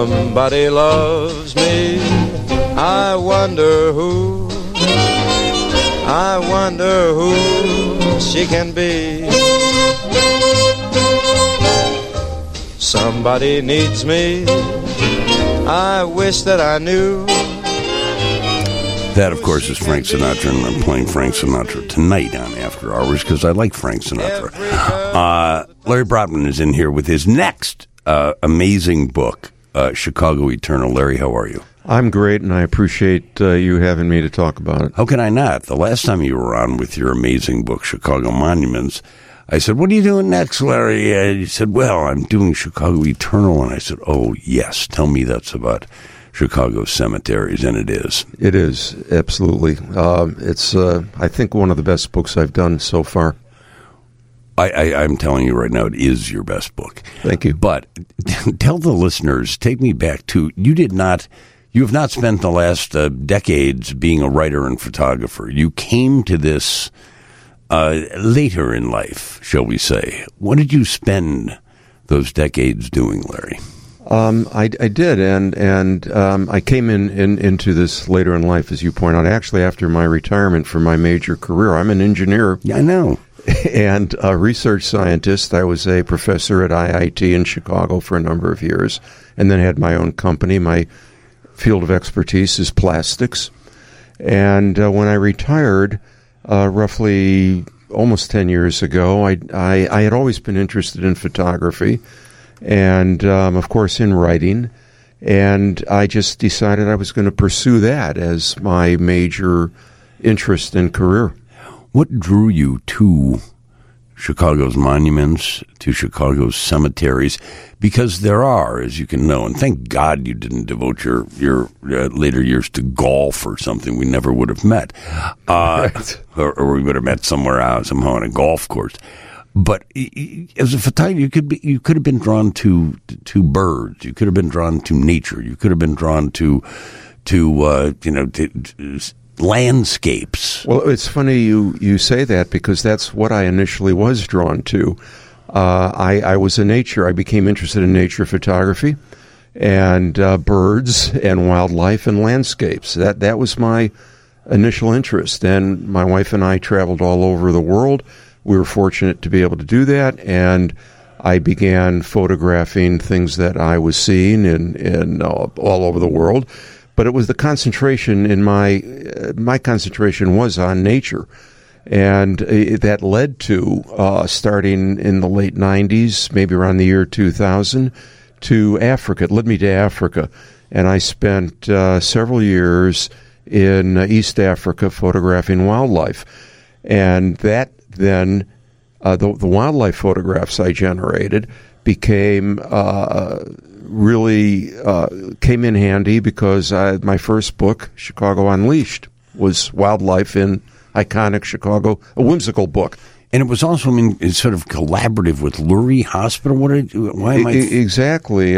Somebody loves me, I wonder who she can be. Somebody needs me, I wish that I knew. That, of course, is Frank Sinatra, and I'm playing Frank Sinatra tonight on After Hours because I like Frank Sinatra. Larry Brotman is in here with his next amazing book, Chicago Eternal. Larry, how are you? I'm great, and I appreciate you having me to talk about it. How can I not? The last time you were on with your amazing book, Chicago Monuments, I said, what are you doing next, Larry? And you said, well, I'm doing Chicago Eternal. And I said, oh, yes, tell me that's about Chicago cemeteries, and it is. It is, absolutely. It's, I think, one of the best books I've done so far. I'm telling you right now, it is your best book. Thank you. But tell the listeners, take me back to, you have not spent the last decades being a writer and photographer. You came to this later in life, shall we say. What did you spend those decades doing, Larry? I did, and I came into this later in life, as you point out, actually after my retirement from my major career. I'm an engineer. Yeah, I know. And a research scientist. I was a professor at IIT in Chicago for a number of years, and then had my own company. My field of expertise is plastics. And when I retired, roughly almost 10 years ago, I had always been interested in photography and, of course, in writing. And I just decided I was going to pursue that as my major interest and career. What drew you to Chicago's monuments, to Chicago's cemeteries? Because there are, as you can know, and thank God you didn't devote your later years to golf or something. We never would have met. Right. Or we would have met somewhere out, somehow on a golf course. But as a photographer, you could have been drawn to birds. You could have been drawn to nature. You could have been drawn to landscapes. Well, it's funny you say that because that's what I initially was drawn to. I was I became interested in nature photography and birds and wildlife and landscapes. That was my initial interest. And my wife and I traveled all over the world. We were fortunate to be able to do that, and I began photographing things that I was seeing in all over the world. But it was the concentration in my concentration was on nature. And that led to, starting in the late 90s, maybe around the year 2000, to Africa. It led me to Africa. And I spent several years in East Africa photographing wildlife. And that then, the wildlife photographs I generated became really came in handy because my first book, Chicago Unleashed, was wildlife in iconic Chicago, a whimsical book. And it was also, it's sort of collaborative with Lurie Hospital. Why am I? Exactly.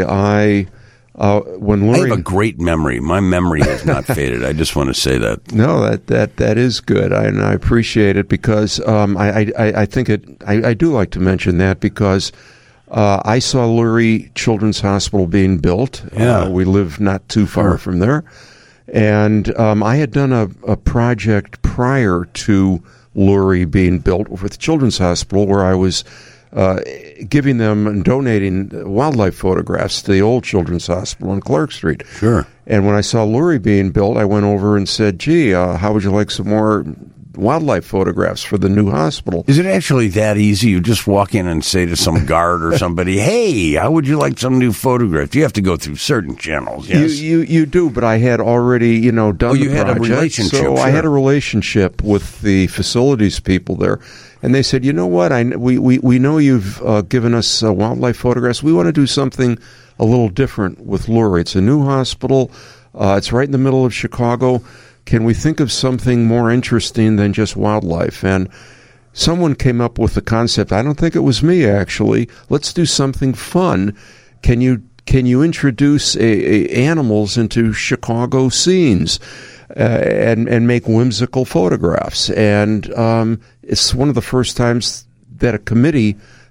When Lurie, I have a great memory. My memory has not faded. I just want to say that. No, that is good, and I appreciate it because I think I do like to mention that because I saw Lurie Children's Hospital being built. Yeah. We live not too far from there. And I had done a project prior to Lurie being built with Children's Hospital where I was giving them and donating wildlife photographs to the old Children's Hospital on Clark Street. Sure. And when I saw Lurie being built, I went over and said, gee, how would you like some more wildlife photographs for the new hospital? Is it actually that easy? You just walk in and say to some guard or somebody, hey, how would you like some new photographs? You have to go through certain channels, yes. You do, but I had already, done the project. Had a relationship. So sure. I had a relationship with the facilities people there. And they said, you know what, we know you've given us wildlife photographs. We want to do something a little different with Lurie. It's a new hospital. It's right in the middle of Chicago. Can we think of something more interesting than just wildlife? And someone came up with the concept. I don't think it was me, actually. Let's do something fun. Can you introduce animals into Chicago scenes and make whimsical photographs? And it's one of the first times that a committee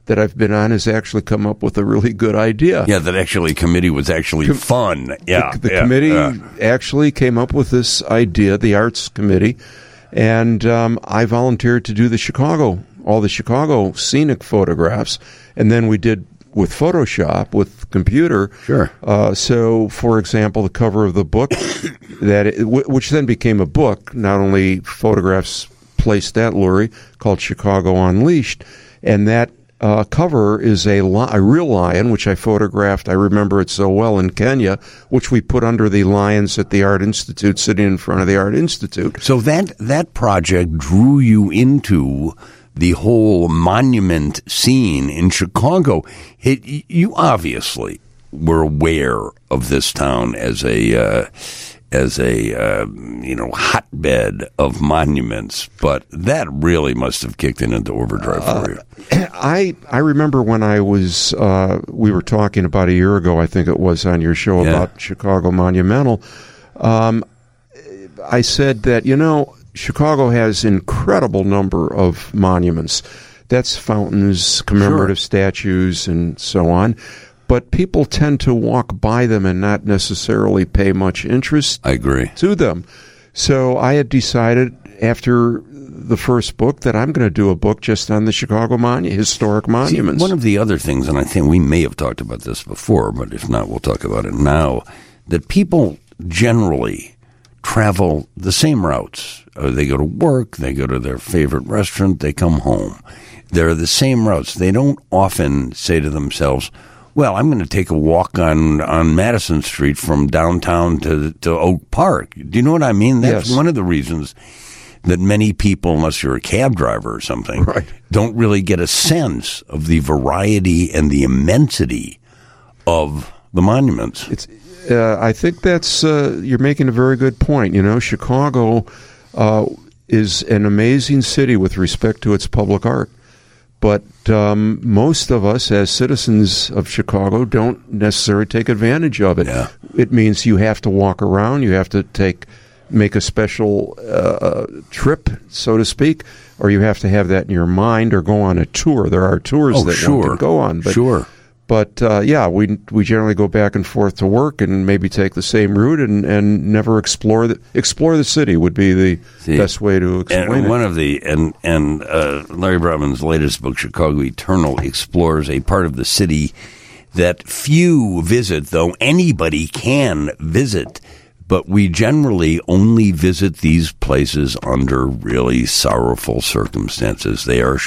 that I've been on has actually come up with a really good idea. Yeah, that actually committee was actually fun. Yeah, the committee actually came up with this idea, the Arts Committee, and I volunteered to do all the Chicago scenic photographs, and then we did with Photoshop, with computer. Sure. So, for example, the cover of the book, which then became a book, not only photographs placed at Lurie, called Chicago Unleashed, and that cover is a real lion, which I photographed. I remember it so well in Kenya, which we put under the lions at the Art Institute, sitting in front of the Art Institute. So that project drew you into the whole monument scene in Chicago. You obviously were aware of this town as a hotbed of monuments, but that really must have kicked into overdrive for you. I remember when I was we were talking about a year ago, I think it was, on your show about Chicago Monumental. I said that, Chicago has incredible number of monuments. That's fountains, commemorative statues, and so on. But people tend to walk by them and not necessarily pay much interest to them. So I had decided after the first book that I'm going to do a book just on the Chicago historic monuments. One of the other things, and I think we may have talked about this before, but if not, we'll talk about it now, that people generally travel the same routes. They go to work, they go to their favorite restaurant, they come home. They're the same routes. They don't often say to themselves, well, I'm going to take a walk on Madison Street from downtown to Oak Park. Do you know what I mean? That's one of the reasons that many people, unless you're a cab driver or something, don't really get a sense of the variety and the immensity of the monuments. I think that's you're making a very good point. Chicago is an amazing city with respect to its public art. But most of us, as citizens of Chicago, don't necessarily take advantage of it. Yeah. It means you have to walk around, you have to make a special trip, so to speak, or you have to have that in your mind or go on a tour. There are tours one can go on. But we generally go back and forth to work and maybe take the same route and never explore the city would be the best way to explain it. One of the Larry Brotman's latest book, Chicago Eternal, explores a part of the city that few visit, though anybody can visit. But we generally only visit these places under really sorrowful circumstances. They are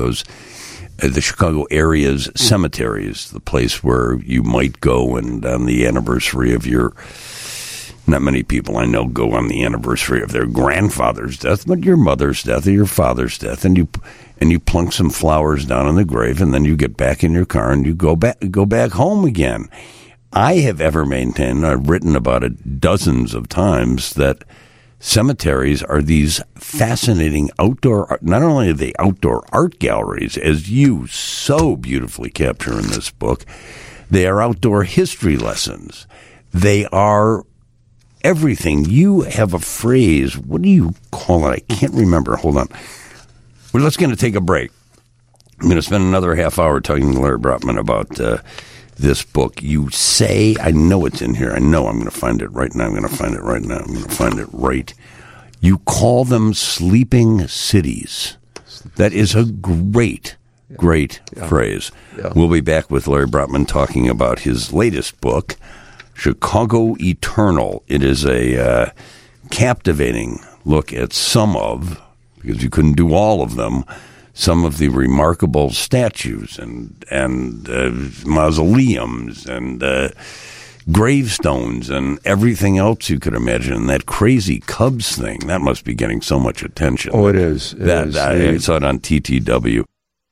the Chicago area's cemeteries, the place where you might go and on the anniversary of not many people I know go on the anniversary of their grandfather's death, but your mother's death or your father's death, and you plunk some flowers down on the grave, and then you get back in your car and you go back home again. I have ever maintained, I've written about it dozens of times, that cemeteries are these fascinating outdoor, not only are they outdoor art galleries, as you so beautifully capture in this book, they are outdoor history lessons. They are everything. You have a phrase, what do you call it? I can't remember. Hold on. Well, let's going to take a break. I'm going to spend another half hour talking to Larry Brotman about this book. You say, I know it's in here. I know I'm going to find it right now. I'm going to find it right now. I'm going to find it right. You call them sleeping cities. That is a great phrase. Yeah. We'll be back with Larry Brotman talking about his latest book, Chicago Eternal. It is a captivating look at because you couldn't do all of them, some of the remarkable statues and mausoleums and gravestones and everything else you could imagine. And that crazy Cubs thing, that must be getting so much attention. Oh, it is. I saw it on TTW.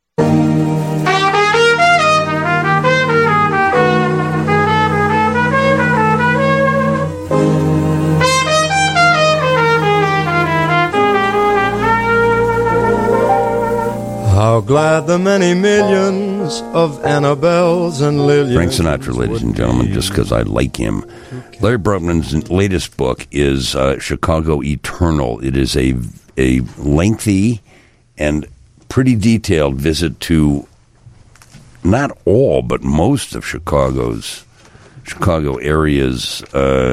How glad the many millions of Annabelles and Lillians. Frank Sinatra, ladies and gentlemen, just because I like him. Larry Brotman's latest book is Chicago Eternal. It is a lengthy and pretty detailed visit to not all, but most of Chicago area's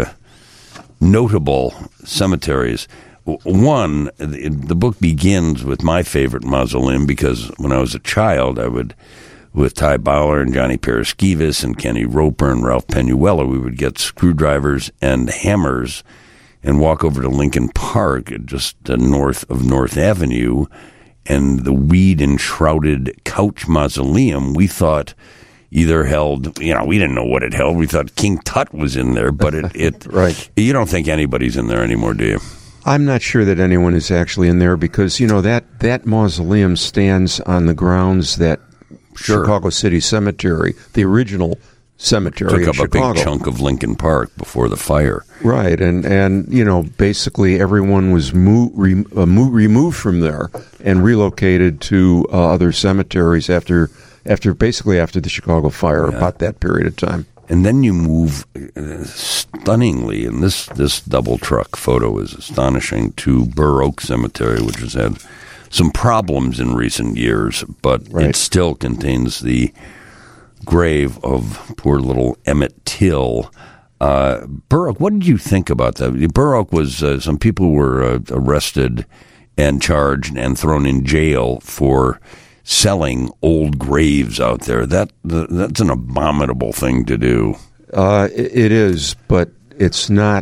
notable cemeteries. One, the book begins with my favorite mausoleum because when I was a child, I would, with Ty Bauer and Johnny Paraskevas and Kenny Roper and Ralph Penuela, we would get screwdrivers and hammers and walk over to Lincoln Park, just north of North Avenue, and the weed-enshrouded Couch Mausoleum, we thought either held, we didn't know what it held. We thought King Tut was in there, but it right. You don't think anybody's in there anymore, do you? I'm not sure that anyone is actually in there because, that mausoleum stands on the grounds that Chicago City Cemetery, the original cemetery took up Chicago. A big chunk of Lincoln Park before the fire. Right, and basically everyone was removed from there and relocated to other cemeteries after the Chicago fire, about that period of time. And then you move stunningly, and this double truck photo is astonishing, to Burr Oak Cemetery, which has had some problems in recent years, but it still contains the grave of poor little Emmett Till. Burr Oak, what did you think about that? Burr Oak was, some people were arrested and charged and thrown in jail for selling old graves out there. That's an abominable thing to do. It is, but it's not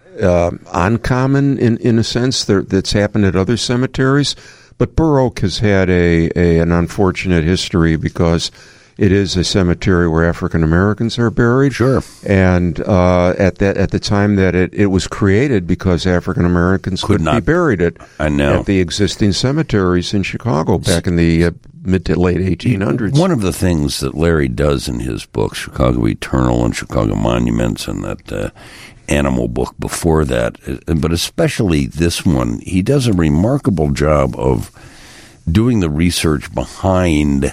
uncommon in a sense. That's happened at other cemeteries. But Burr Oak has had an unfortunate history because it is a cemetery where African Americans are buried. Sure. And at the time that it was created, because African Americans could not be buried at the existing cemeteries in Chicago back in the mid to late 1800s. One of the things that Larry does in his books, Chicago Eternal and Chicago Monuments, and that animal book before that, but especially this one, he does a remarkable job of doing the research behind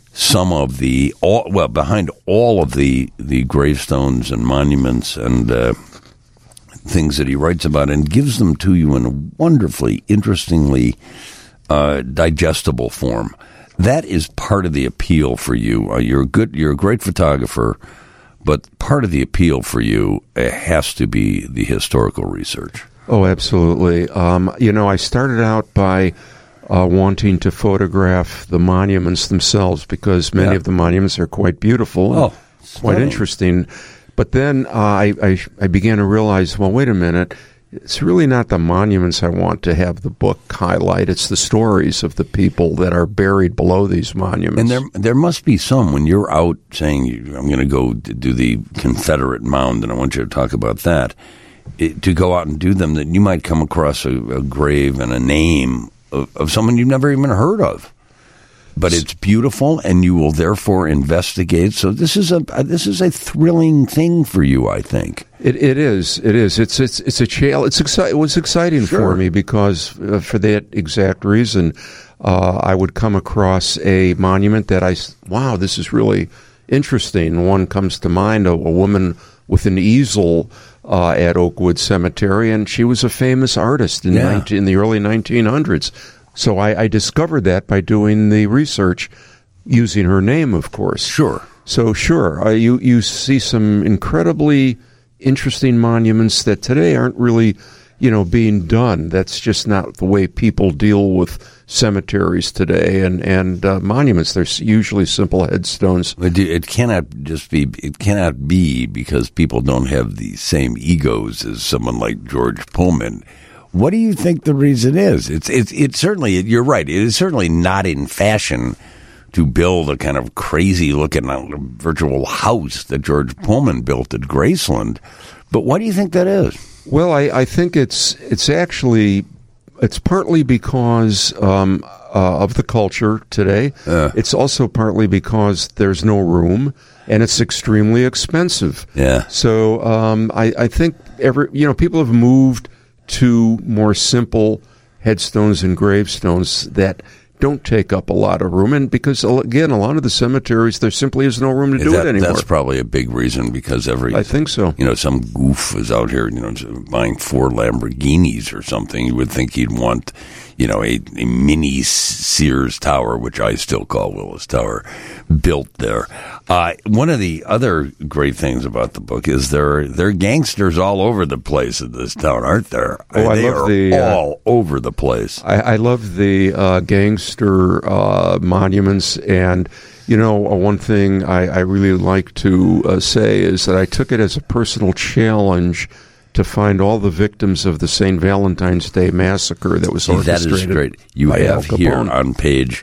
behind all of the gravestones and monuments and things that he writes about, and gives them to you in a wonderfully, interestingly digestible form. That is part of the appeal for you. You're a great photographer, but part of the appeal for you has to be the historical research. Oh, absolutely. I started out by wanting to photograph the monuments themselves because many of the monuments are quite beautiful, quite interesting. But then I began to realize, well, wait a minute, it's really not the monuments I want to have the book highlight. It's the stories of the people that are buried below these monuments. And there must be some, when you're out saying, I'm going to go do the Confederate mound, and I want you to talk about that, to go out and do them, that you might come across a grave and a name of someone you've never even heard of. But it's beautiful, and you will therefore investigate. So this is a thrilling thing for you, I think. It is. It's a challenge. It was exciting for me because for that exact reason, I would come across a monument that this is really interesting. One comes to mind, a woman with an easel at Oakwood Cemetery, and she was a famous artist in the early 1900s. So I discovered that by doing the research using her name, of course. Sure. So, you see some incredibly interesting monuments that today aren't really, being done. That's just not the way people deal with cemeteries today and monuments. They're usually simple headstones. It cannot be because people don't have the same egos as someone like George Pullman. What do you think the reason is? It's certainly, you're right, it is certainly not in fashion to build a kind of crazy-looking virtual house that George Pullman built at Graceland. But why do you think that is? Well, I think it's partly because of the culture today. It's also partly because there's no room, and it's extremely expensive. Yeah. So I think people have moved to more simple headstones and gravestones that don't take up a lot of room. And because, again, a lot of the cemeteries, there simply is no room to do it anymore. That's probably a big reason, because I think so. Some goof is out here, buying 4 Lamborghinis or something. You would think he'd want, a mini Sears Tower, which I still call Willis Tower, built there. One of the other great things about the book is there are gangsters all over the place in this town, aren't there? Oh, they are all over the place. I love the gangster monuments, and one thing I really like to say is that I took it as a personal challenge to find all the victims of the St. Valentine's Day massacre that was orchestrated. That is great. You have here on page.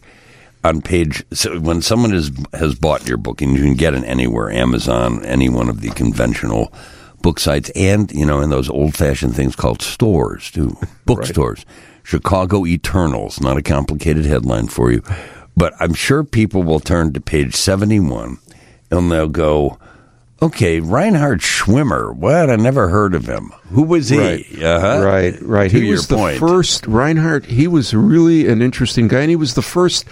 So when someone has bought your book, and you can get it anywhere, Amazon, any one of the conventional book sites, and in those old-fashioned things called stores too, bookstores. Chicago Eternals, not a complicated headline for you, but I'm sure people will turn to page 71 and they'll go, okay, Reinhard Schwimmer. What? I never heard of him. Who was he? Right. He was the first. Reinhard, he was really an interesting guy, and he was the first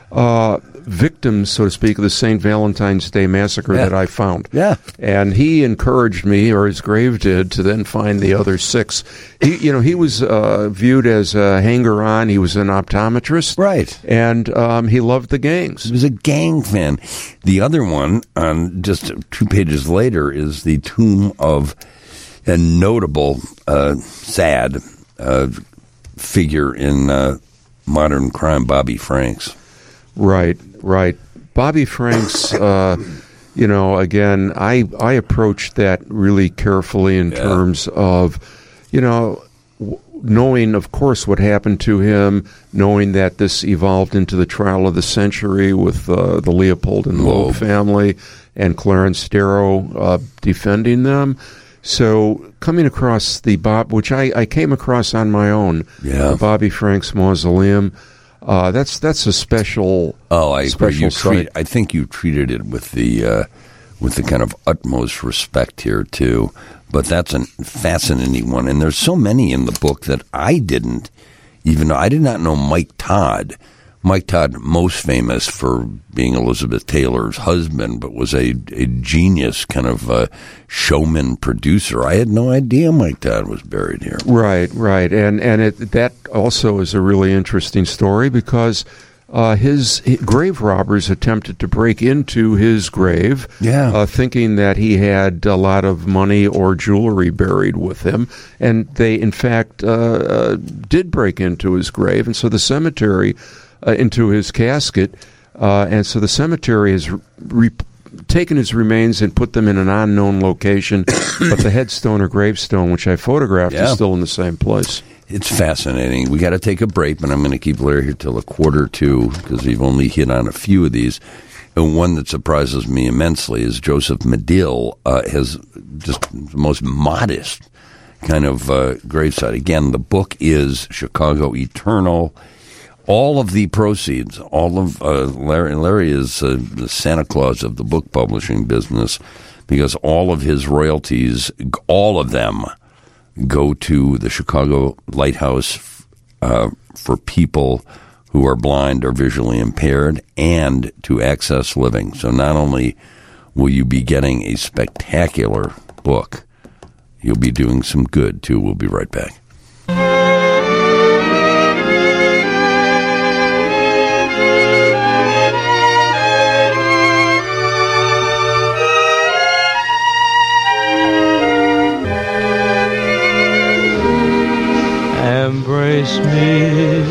victim, so to speak, of the St. Valentine's Day massacre that I found. Yeah. And he encouraged me, or his grave did, to then find the other 6. He was viewed as a hanger-on. He was an optometrist. Right. And he loved the gangs. He was a gang fan. The other one, just 2 pages later, is the tomb of a notable, sad figure in modern crime, Bobby Franks. Right. Bobby Franks, again, I approached that really carefully in terms of, knowing, of course, what happened to him, knowing that this evolved into the trial of the century with the Leopold and Loeb family and Clarence Darrow defending them. So coming across which I came across on my own, the Bobby Franks Mausoleum, that's a special. Oh, I agree. I think you treated it with the kind of utmost respect here too. But that's a fascinating one, and there's so many in the book that I didn't even know. I did not know Mike Todd. Mike Todd, most famous for being Elizabeth Taylor's husband, but was a genius kind of showman producer. I had no idea Mike Todd was buried here. Right, and that also is a really interesting story because his grave robbers attempted to break into his grave, thinking that he had a lot of money or jewelry buried with him, and they in fact did break into his grave, and so the cemetery. Into his casket, and so the cemetery has taken his remains and put them in an unknown location, but the headstone or gravestone, which I photographed, is still in the same place. It's fascinating. We got to take a break, but I'm going to keep Larry here till 1:45 because we've only hit on a few of these. And one that surprises me immensely is Joseph Medill has just the most modest kind of gravesite. Again, the book is Chicago Eternal. All of the proceeds, Larry is the Santa Claus of the book publishing business because all of his royalties, all of them, go to the Chicago Lighthouse for people who are blind or visually impaired and to Access Living. So not only will you be getting a spectacular book, you'll be doing some good, too. We'll be right back. Embrace me,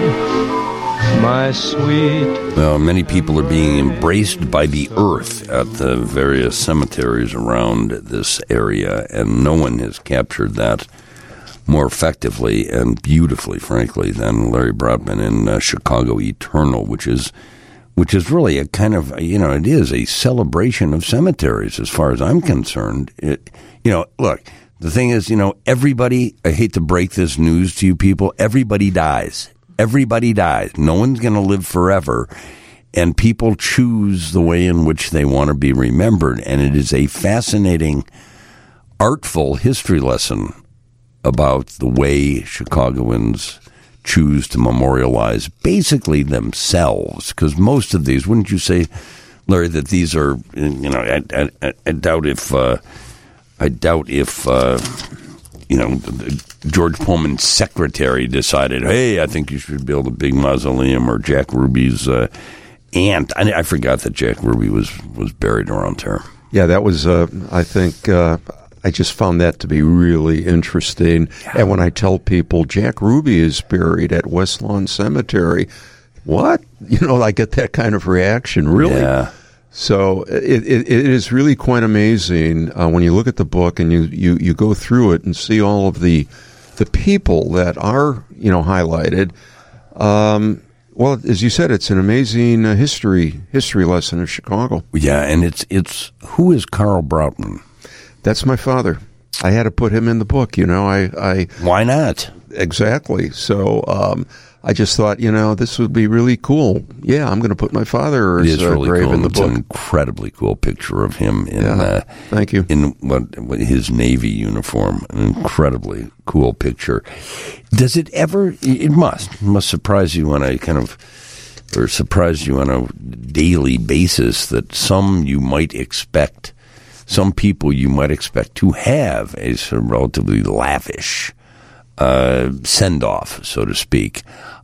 my sweet. Well, many people are being embraced by the earth at the various cemeteries around this area, and no one has captured that more effectively and beautifully, frankly, than Larry Broadman in Chicago Eternal, which is really a kind of, it is a celebration of cemeteries as far as I'm concerned. Look. The thing is, everybody, I hate to break this news to you people, everybody dies. Everybody dies. No one's going to live forever. And people choose the way in which they want to be remembered. And it is a fascinating, artful history lesson about the way Chicagoans choose to memorialize basically themselves, because most of these, wouldn't you say, Larry, that these are, I doubt if George Pullman's secretary decided, hey, I think you should build a big mausoleum, or Jack Ruby's aunt. I forgot that Jack Ruby was buried around there. Yeah, that was, I think, I just found that to be really interesting. Yeah. And when I tell people Jack Ruby is buried at West Lawn Cemetery, what? I get that kind of reaction, really. Yeah. So it is really quite amazing when you look at the book and you go through it and see all of the people that are, highlighted. Well, as you said, it's an amazing history lesson of Chicago. Yeah, and it's who is Carl Brautman? That's my father. I had to put him in the book. Why not? Exactly. So I just thought, this would be really cool. Yeah, I'm going to put my father's really grave cool. in the it's book. An incredibly cool picture of him in thank you. In his Navy uniform. An incredibly cool picture. Does it ever? It must surprise you on a surprise you on a daily basis that some people you might expect to have a sort of relatively lavish send-off, so to speak.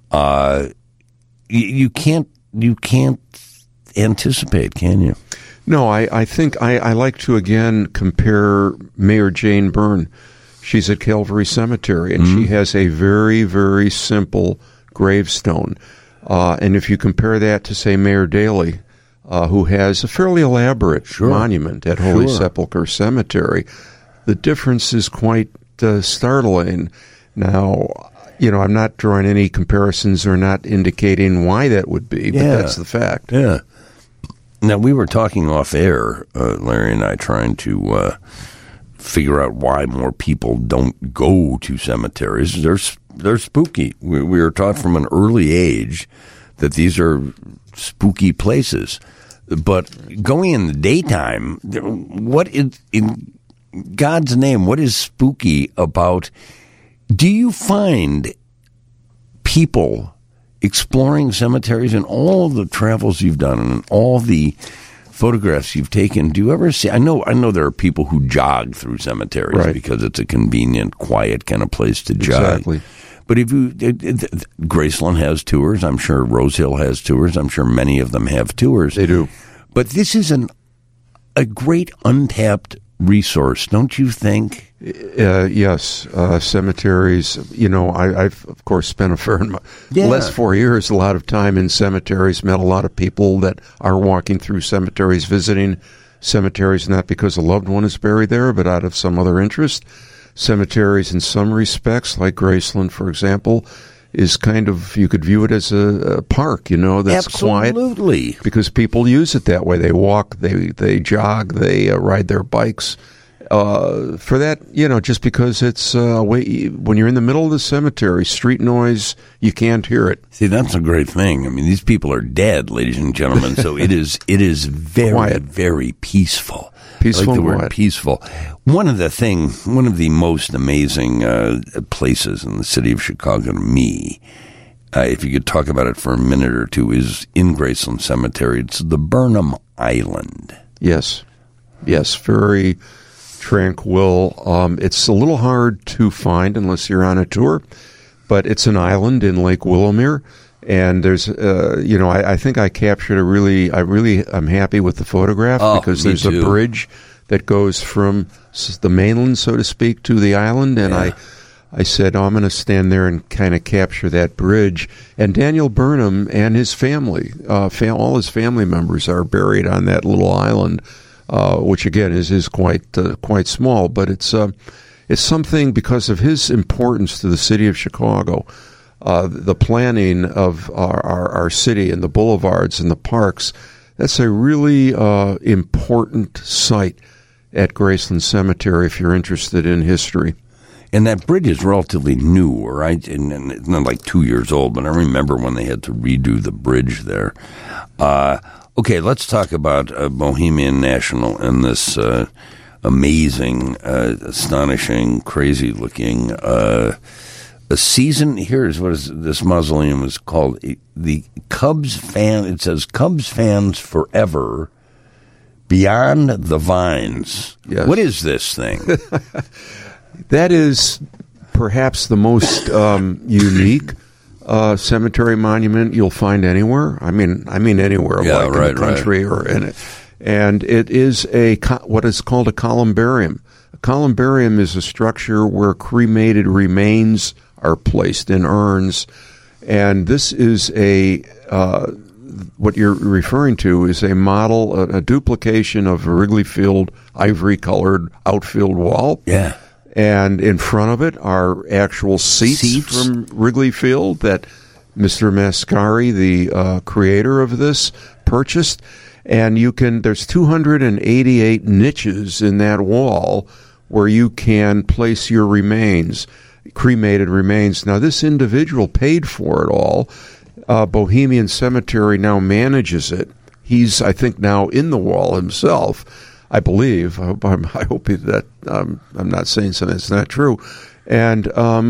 You can't anticipate, can you? No, I think I like to again compare Mayor Jane Byrne. She's at Calvary Cemetery, and she has a very, very simple gravestone. And if you compare that to, say, Mayor Daley, who has a fairly elaborate monument at Holy Sepulchre Cemetery, the difference is quite startling. Now, I'm not drawing any comparisons or not indicating why that would be, but that's the fact. Yeah. Now, we were talking off air, Larry and I, trying to figure out why more people don't go to cemeteries. They're spooky. We were taught from an early age that these are spooky places. But going in the daytime, what is, in God's name, what is spooky about? Do you find people exploring cemeteries in all the travels you've done and all the photographs you've taken? Do you ever see? I know there are people who jog through cemeteries because it's a convenient, quiet kind of place to jog. Exactly. But if Graceland has tours, I'm sure Rose Hill has tours. I'm sure many of them have tours. They do. But this is a great untapped resource, don't you think? Yes, cemeteries. I've of course spent the last 4 years a lot of time in cemeteries. Met a lot of people that are walking through cemeteries, visiting cemeteries, not because a loved one is buried there, but out of some other interest. Cemeteries, in some respects, like Graceland, for example, is kind of, you could view it as a park, that's Absolutely. Quiet. Because people use it that way. They walk, they jog, they ride their bikes. For that, just because it's when you're in the middle of the cemetery, street noise, you can't hear it. See, that's a great thing. I mean, these people are dead, ladies and gentlemen, so it is very, quiet. Very peaceful. Peaceful. I like the word peaceful. One of the most amazing places in the city of Chicago to me, if you could talk about it for a minute or two, is in Graceland Cemetery. It's the Burnham Island. Yes, very tranquil. It's a little hard to find unless you're on a tour, but it's an island in Lake Willowmere. And there's, I think I captured I'm happy with the photograph because there's a bridge that goes from the mainland, so to speak, to the island. And I said, I'm going to stand there and kind of capture that bridge. And Daniel Burnham and his family, all his family members are buried on that little island, which again is quite small, but it's something because of his importance to the city of Chicago. The planning of our city and the boulevards and the parks, that's a really important site at Graceland Cemetery if you're interested in history. And that bridge is relatively new, right? And it's not like 2 years old, but I remember when they had to redo the bridge there. Okay, let's talk about Bohemian National and this amazing, astonishing, crazy-looking A season, here's what this mausoleum is called. The Cubs fan, it says Cubs fans forever, beyond the vines. Yes. What is this thing? That is perhaps the most unique cemetery monument you'll find anywhere. I mean anywhere, in the country or in it. And it is what is called a columbarium. A columbarium is a structure where cremated remains are placed in urns, and this is what you're referring to is a model, a duplication of a Wrigley Field ivory-colored outfield wall. Yeah. And in front of it are actual seats from Wrigley Field that Mr. Mascari, the creator of this, purchased. And there's 288 niches in that wall where you can place your remains, cremated remains. Now, this individual paid for it all. Bohemian Cemetery now manages it. He's, I think, now in the wall himself, I believe. I hope that I'm not saying something that's not true. And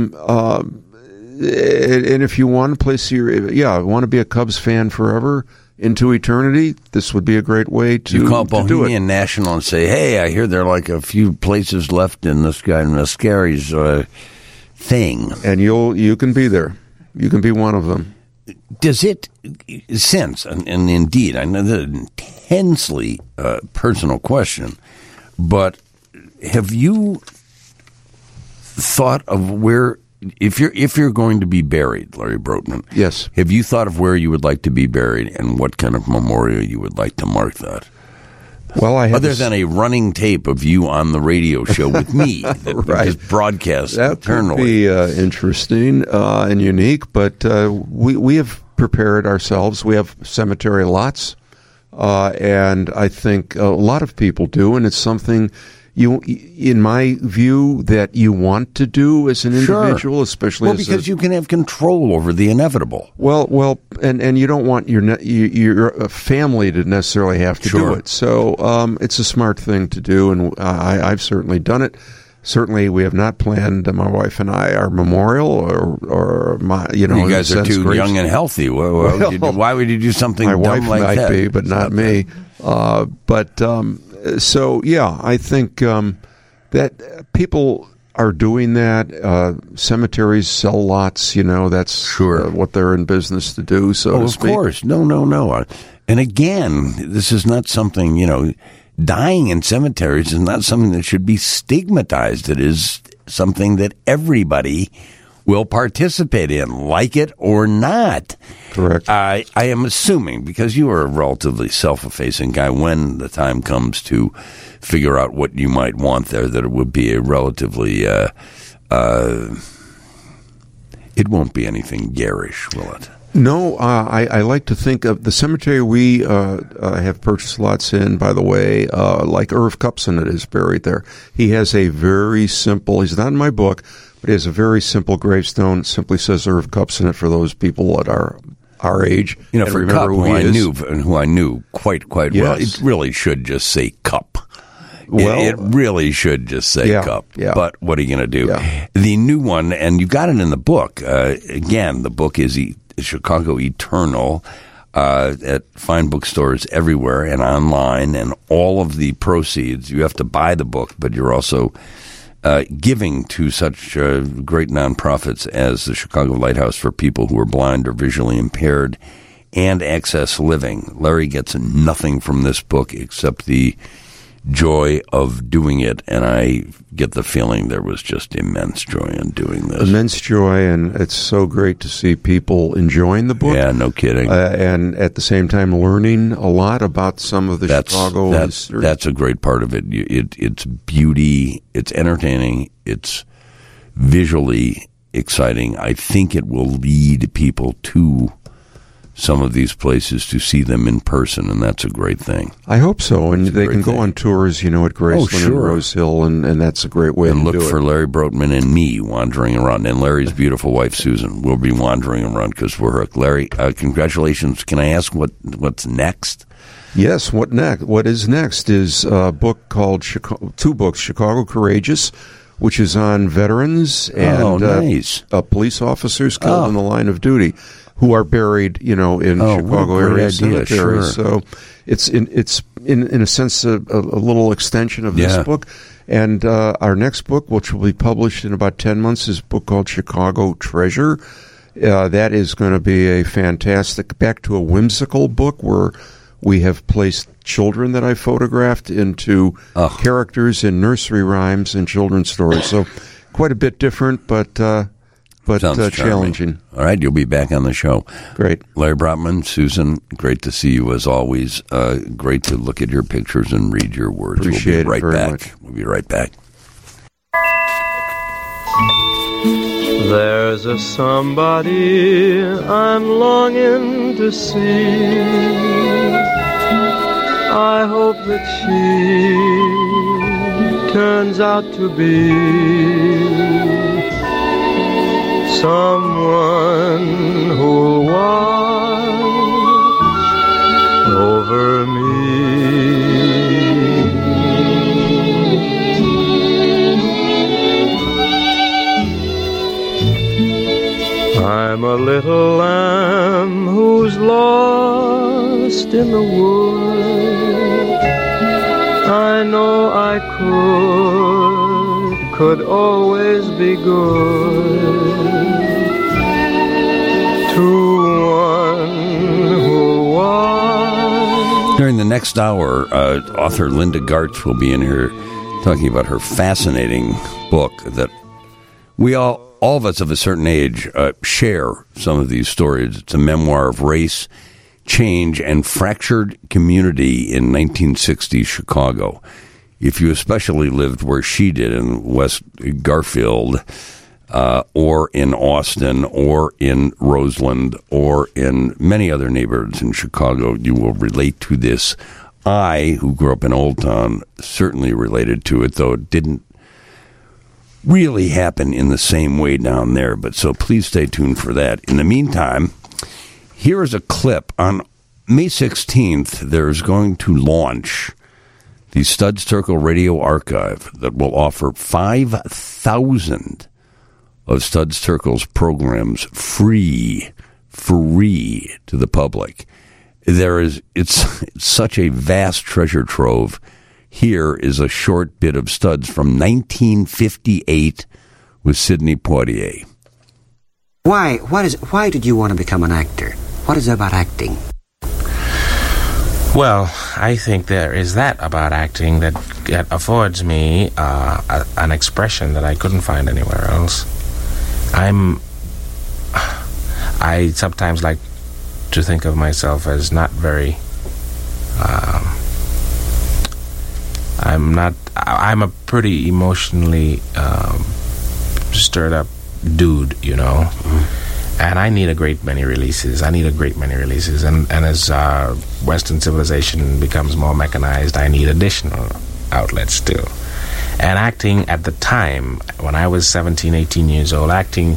if you want to place want to be a Cubs fan forever into eternity, this would be a great way to You call do it. Bohemian National and say, hey, I hear there are like a few places left in this guy Mascari's thing. And you can be there. You can be one of them. Does it, and indeed, I know that's an intensely personal question, but have you thought of where, if you're going to be buried, Larry Broteman? Yes. Have you thought of where you would like to be buried and what kind of memorial you would like to mark that? Well, other than a running tape of you on the radio show with me that right. just broadcast that eternally. That would be interesting and unique, but we have prepared ourselves. We have cemetery lots, and I think a lot of people do, and it's something in my view, that you want to do as an individual, especially because you can have control over the inevitable. Well, and you don't want your family to necessarily have to do it. So it's a smart thing to do, and I've certainly done it. Certainly, we have not planned, my wife and I, our memorial or my, you guys are too young and healthy. Why would you do something dumb like that? My wife might be, but not me. So, yeah, I think that people are doing that. Cemeteries sell lots, that's what they're in business to do, so to speak. Of course. No. And again, this is not something, dying in cemeteries is not something that should be stigmatized. It is something that everybody will participate in, like it or not. Correct. I am assuming, because you are a relatively self-effacing guy, when the time comes to figure out what you might want there, that it would be a relatively, it won't be anything garish, will it? No, I like to think of the cemetery we have purchased lots in, by the way, like Irv Kupcinet is buried there. He has a very simple, he's not in my book, but he has a very simple gravestone. It simply says Irv Kupcinet for those people that are our age. For Cup, who I knew quite well, it really should just say Cup. Well, it really should just say Cup. Yeah. But what are you going to do? Yeah. The new one, and you've got it in the book. Again, the book is Chicago Eternal at fine bookstores everywhere and online, and all of the proceeds, you have to buy the book, but you're also giving to such great nonprofits as the Chicago Lighthouse for people who are blind or visually impaired and Access Living. Larry gets nothing from this book except the joy of doing it, and I get the feeling there was just immense joy in doing this. Immense joy, and it's so great to see people enjoying the book. Yeah, no kidding. And at the same time learning a lot about some of the Chicago history. That's a great part of it. It's beauty, it's entertaining, it's visually exciting. I think it will lead people to some of these places to see them in person, and that's a great thing. I hope so, and they can go on tours, at Graceland and Rose Hill, and that's a great way to do it. And look for Larry Broteman and me wandering around, and Larry's beautiful wife, Susan, will be wandering around because we're hooked. Larry, congratulations. Can I ask what's next? Yes, what next? What is next is a book called two books, Chicago Courageous, which is on veterans and nice. Police officers killed in the line of duty who are buried, in Chicago area cemeteries. Sure. So it's in a sense a little extension of this book. And our next book, which will be published in about 10 months, is a book called Chicago Treasure. That is going to be a fantastic, back to a whimsical book where we have placed children that I photographed into characters in nursery rhymes and children's stories. So quite a bit different, but challenging. All right, you'll be back on the show. Great. Larry Brotman, Susan, great to see you as always. Great to look at your pictures and read your words. Appreciate we'll be right it very back. much. We'll be right back. There's a somebody I'm longing to see. I hope that she turns out to be someone who'll watch over me. I'm a little lamb who's lost in the wood. I know I could always be good to one who was. During the next hour, author Linda Gartz will be in here talking about her fascinating book that we all of us of a certain age share some of these stories. It's a memoir of race, change, and fractured community in 1960s Chicago. If you especially lived where she did in West Garfield, or in Austin, or in Roseland, or in many other neighborhoods in Chicago, you will relate to this. I, who grew up in Old Town, certainly related to it, though it didn't really happen in the same way down there. But so please stay tuned for that. In the meantime, here is a clip. On May 16th, there's going to launch the Studs Terkel Radio Archive that will offer 5,000 of Studs Terkel's programs free to the public. It's such a vast treasure trove. Here is a short bit of Studs from 1958 with Sidney Poitier. Why did you want to become an actor? What is it about acting? Well, I think there is that about acting that affords me an expression that I couldn't find anywhere else. I sometimes like to think of myself as not very... I'm a pretty emotionally stirred up dude, and I need a great many releases. And as Western civilization becomes more mechanized, I need additional outlets still. And acting at the time, when I was 17, 18 years old, acting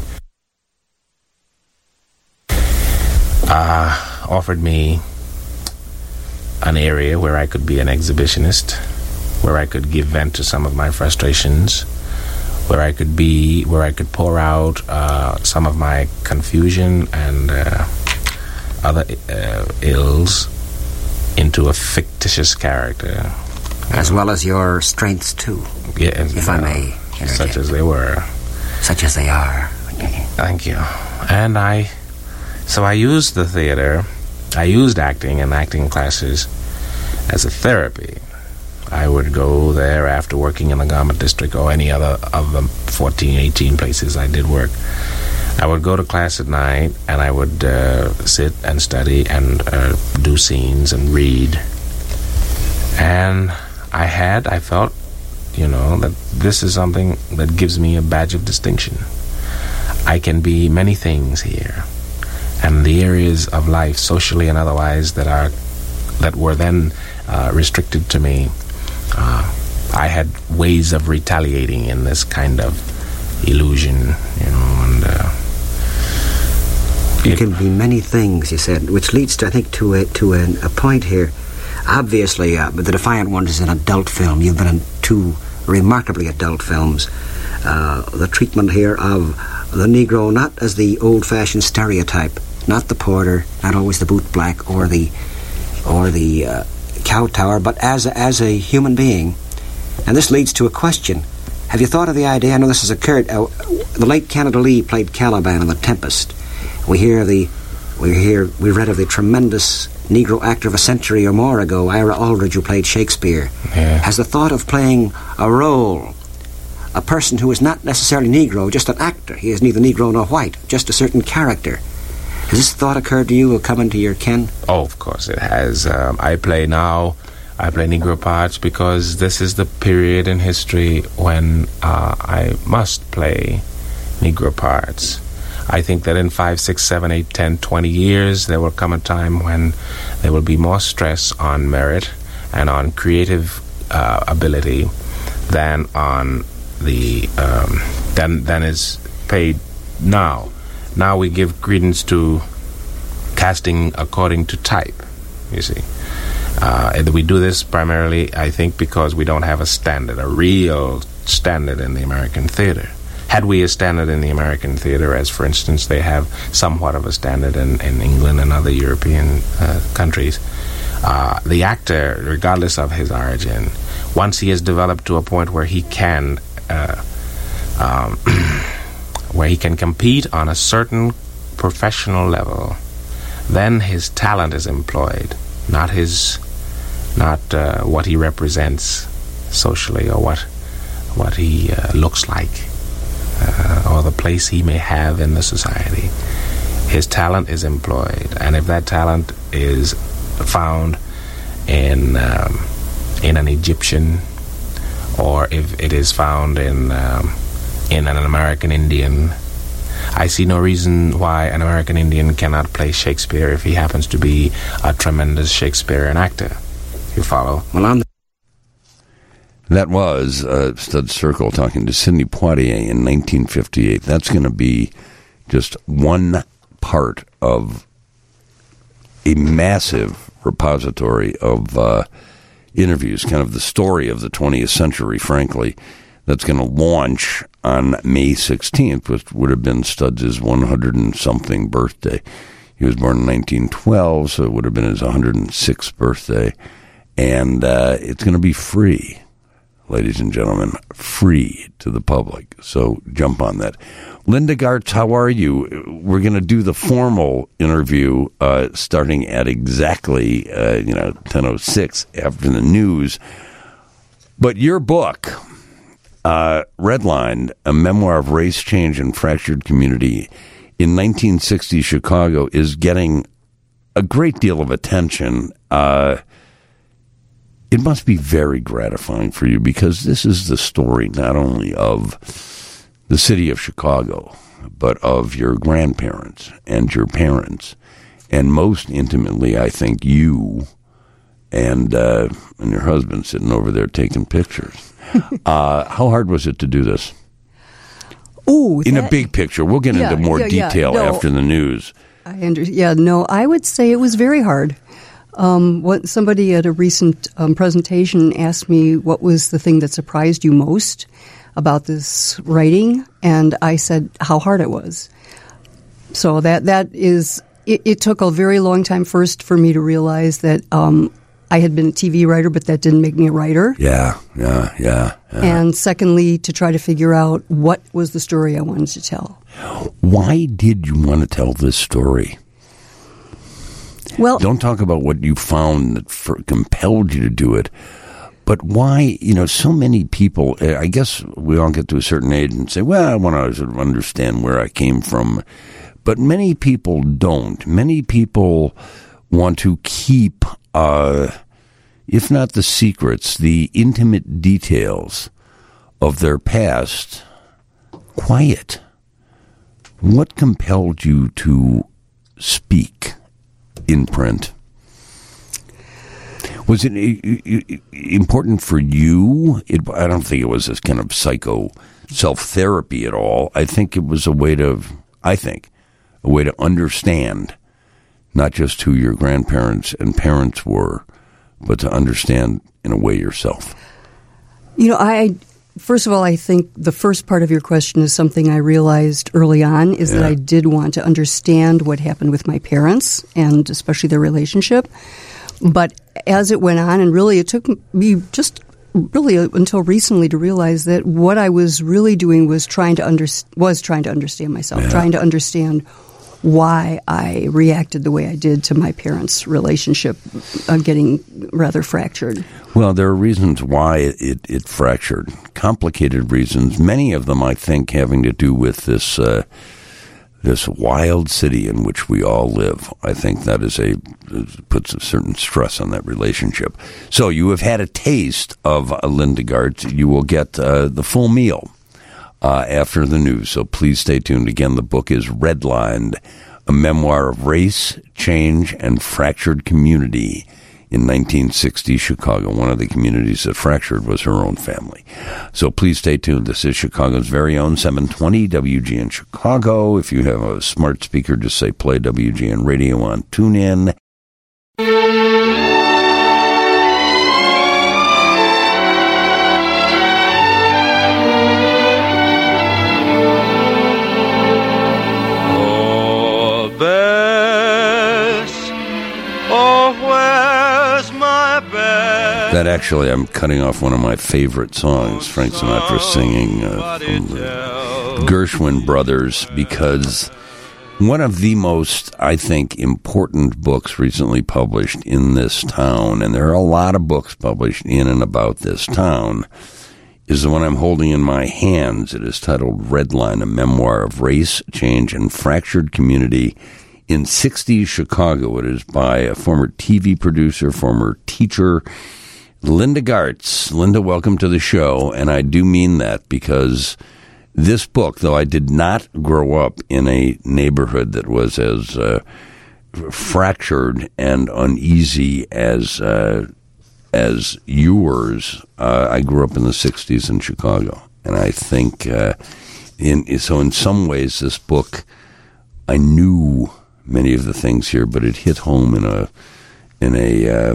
offered me an area where I could be an exhibitionist, where I could give vent to some of my frustrations, where I could pour out some of my confusion and other ills into a fictitious character. As well as your strengths, too. Yeah, if I may interject. Such as they were. Such as they are. Thank you. And I used the theater, I used acting and acting classes as a therapy. I would go there after working in the Garment District or any other of the 14, 18 places I did work. I would go to class at night, and I would sit and study and do scenes and read. And I felt, that this is something that gives me a badge of distinction. I can be many things here. And the areas of life, socially and otherwise, that were then restricted to me, I had ways of retaliating in this kind of illusion, and it can be many things, you said, which leads to, I think, to a point here. Obviously, The Defiant One is an adult film. You've been in two remarkably adult films. The treatment here of the Negro not as the old-fashioned stereotype, not the porter, not always the boot black or the kowtower, but as a human being. And this leads to a question. Have you thought of the idea? I know this has occurred. The late Canada Lee played Caliban in The Tempest. We read of the tremendous Negro actor of a century or more ago, Ira Aldridge, who played Shakespeare. Yeah. Has the thought of playing a role, a person who is not necessarily Negro, just an actor, he is neither Negro nor white, just a certain character, has this thought occurred to you or come into your ken? Oh, of course it has. I play Negro parts because this is the period in history when I must play Negro parts. I think that in 5, 6, 7, 8, 10, 20 years, there will come a time when there will be more stress on merit and on creative ability than on the than is paid now. Now we give credence to casting according to type, you see. And we do this primarily, I think, because we don't have a real standard in the American theater. Had we a standard in the American theater, as for instance they have somewhat of a standard in England and other European countries, the actor, regardless of his origin, once he has developed to a point where he can compete on a certain professional level, then his talent is employed, not what he represents socially or what he looks like. Or the place he may have in the society. His talent is employed, and if that talent is found in an Egyptian, or if it is found in an American Indian, I see no reason why an American Indian cannot play Shakespeare if he happens to be a tremendous Shakespearean actor. You follow? Well, That was Stud Circle talking to Sidney Poitier in 1958. That's going to be just one part of a massive repository of interviews, kind of the story of the 20th century, frankly, that's going to launch on May 16th, which would have been Studs' 100-and-something birthday. He was born in 1912, so it would have been his 106th birthday. And it's going to be free. Ladies and gentlemen, free to the public. So jump on that. Linda Gartz, how are you? We're going to do the formal interview starting at exactly 10:06 after the news. But your book, Redlined, a memoir of race change and fractured community in 1960 Chicago, is getting a great deal of attention. It must be very gratifying for you because this is the story not only of the city of Chicago, but of your grandparents and your parents, and most intimately, I think, you and your husband sitting over there taking pictures. How hard was it to do this? Ooh, in a big picture. We'll get into more detail after the news. I would say it was very hard. Somebody at a recent presentation asked me what was the thing that surprised you most about this writing, and I said how hard it was. So that is, it took a very long time first for me to realize that I had been a TV writer, but that didn't make me a writer. Yeah. And secondly, to try to figure out what was the story I wanted to tell. Why did you want to tell this story? Well, don't talk about what you found that compelled you to do it, but why, so many people, I guess we all get to a certain age and say, well, I want to sort of understand where I came from, but many people don't. Many people want to keep, if not the secrets, the intimate details of their past quiet. What compelled you to speak in print? Was it important for you? I don't think it was this kind of psycho self-therapy at all. I think it was a way to understand not just who your grandparents and parents were, but to understand in a way yourself. first of all, I think the first part of your question is something I realized early on, is that I did want to understand what happened with my parents, and especially their relationship. But as it went on, and really it took me just really until recently to realize that what I was really doing was trying to understand myself, trying to understand why I reacted the way I did to my parents' relationship getting rather fractured. Well, there are reasons why it fractured, complicated reasons, many of them, I think, having to do with this wild city in which we all live. I think that puts a certain stress on that relationship. So you have had a taste of Linda Gartz. You will get the full meal after the news, so please stay tuned. Again, the book is Redlined, a memoir of race, change, and fractured community in 1960 Chicago. One of the communities that fractured was her own family. So please stay tuned. This is Chicago's very own 720 WGN Chicago. If you have a smart speaker, just say play WGN Radio on TuneIn. That actually, I'm cutting off one of my favorite songs, Frank Sinatra singing from the Gershwin Brothers, because one of the most, I think, important books recently published in this town, and there are a lot of books published in and about this town, is the one I'm holding in my hands. It is titled Redline, a memoir of race, change, and fractured community in 60s Chicago. It is by a former TV producer, former teacher, Linda Gartz. Linda, welcome to the show, and I do mean that because this book, though I did not grow up in a neighborhood that was as fractured and uneasy as yours, I grew up in the 60s in Chicago, and I think in some ways this book, I knew many of the things here, but it hit home in a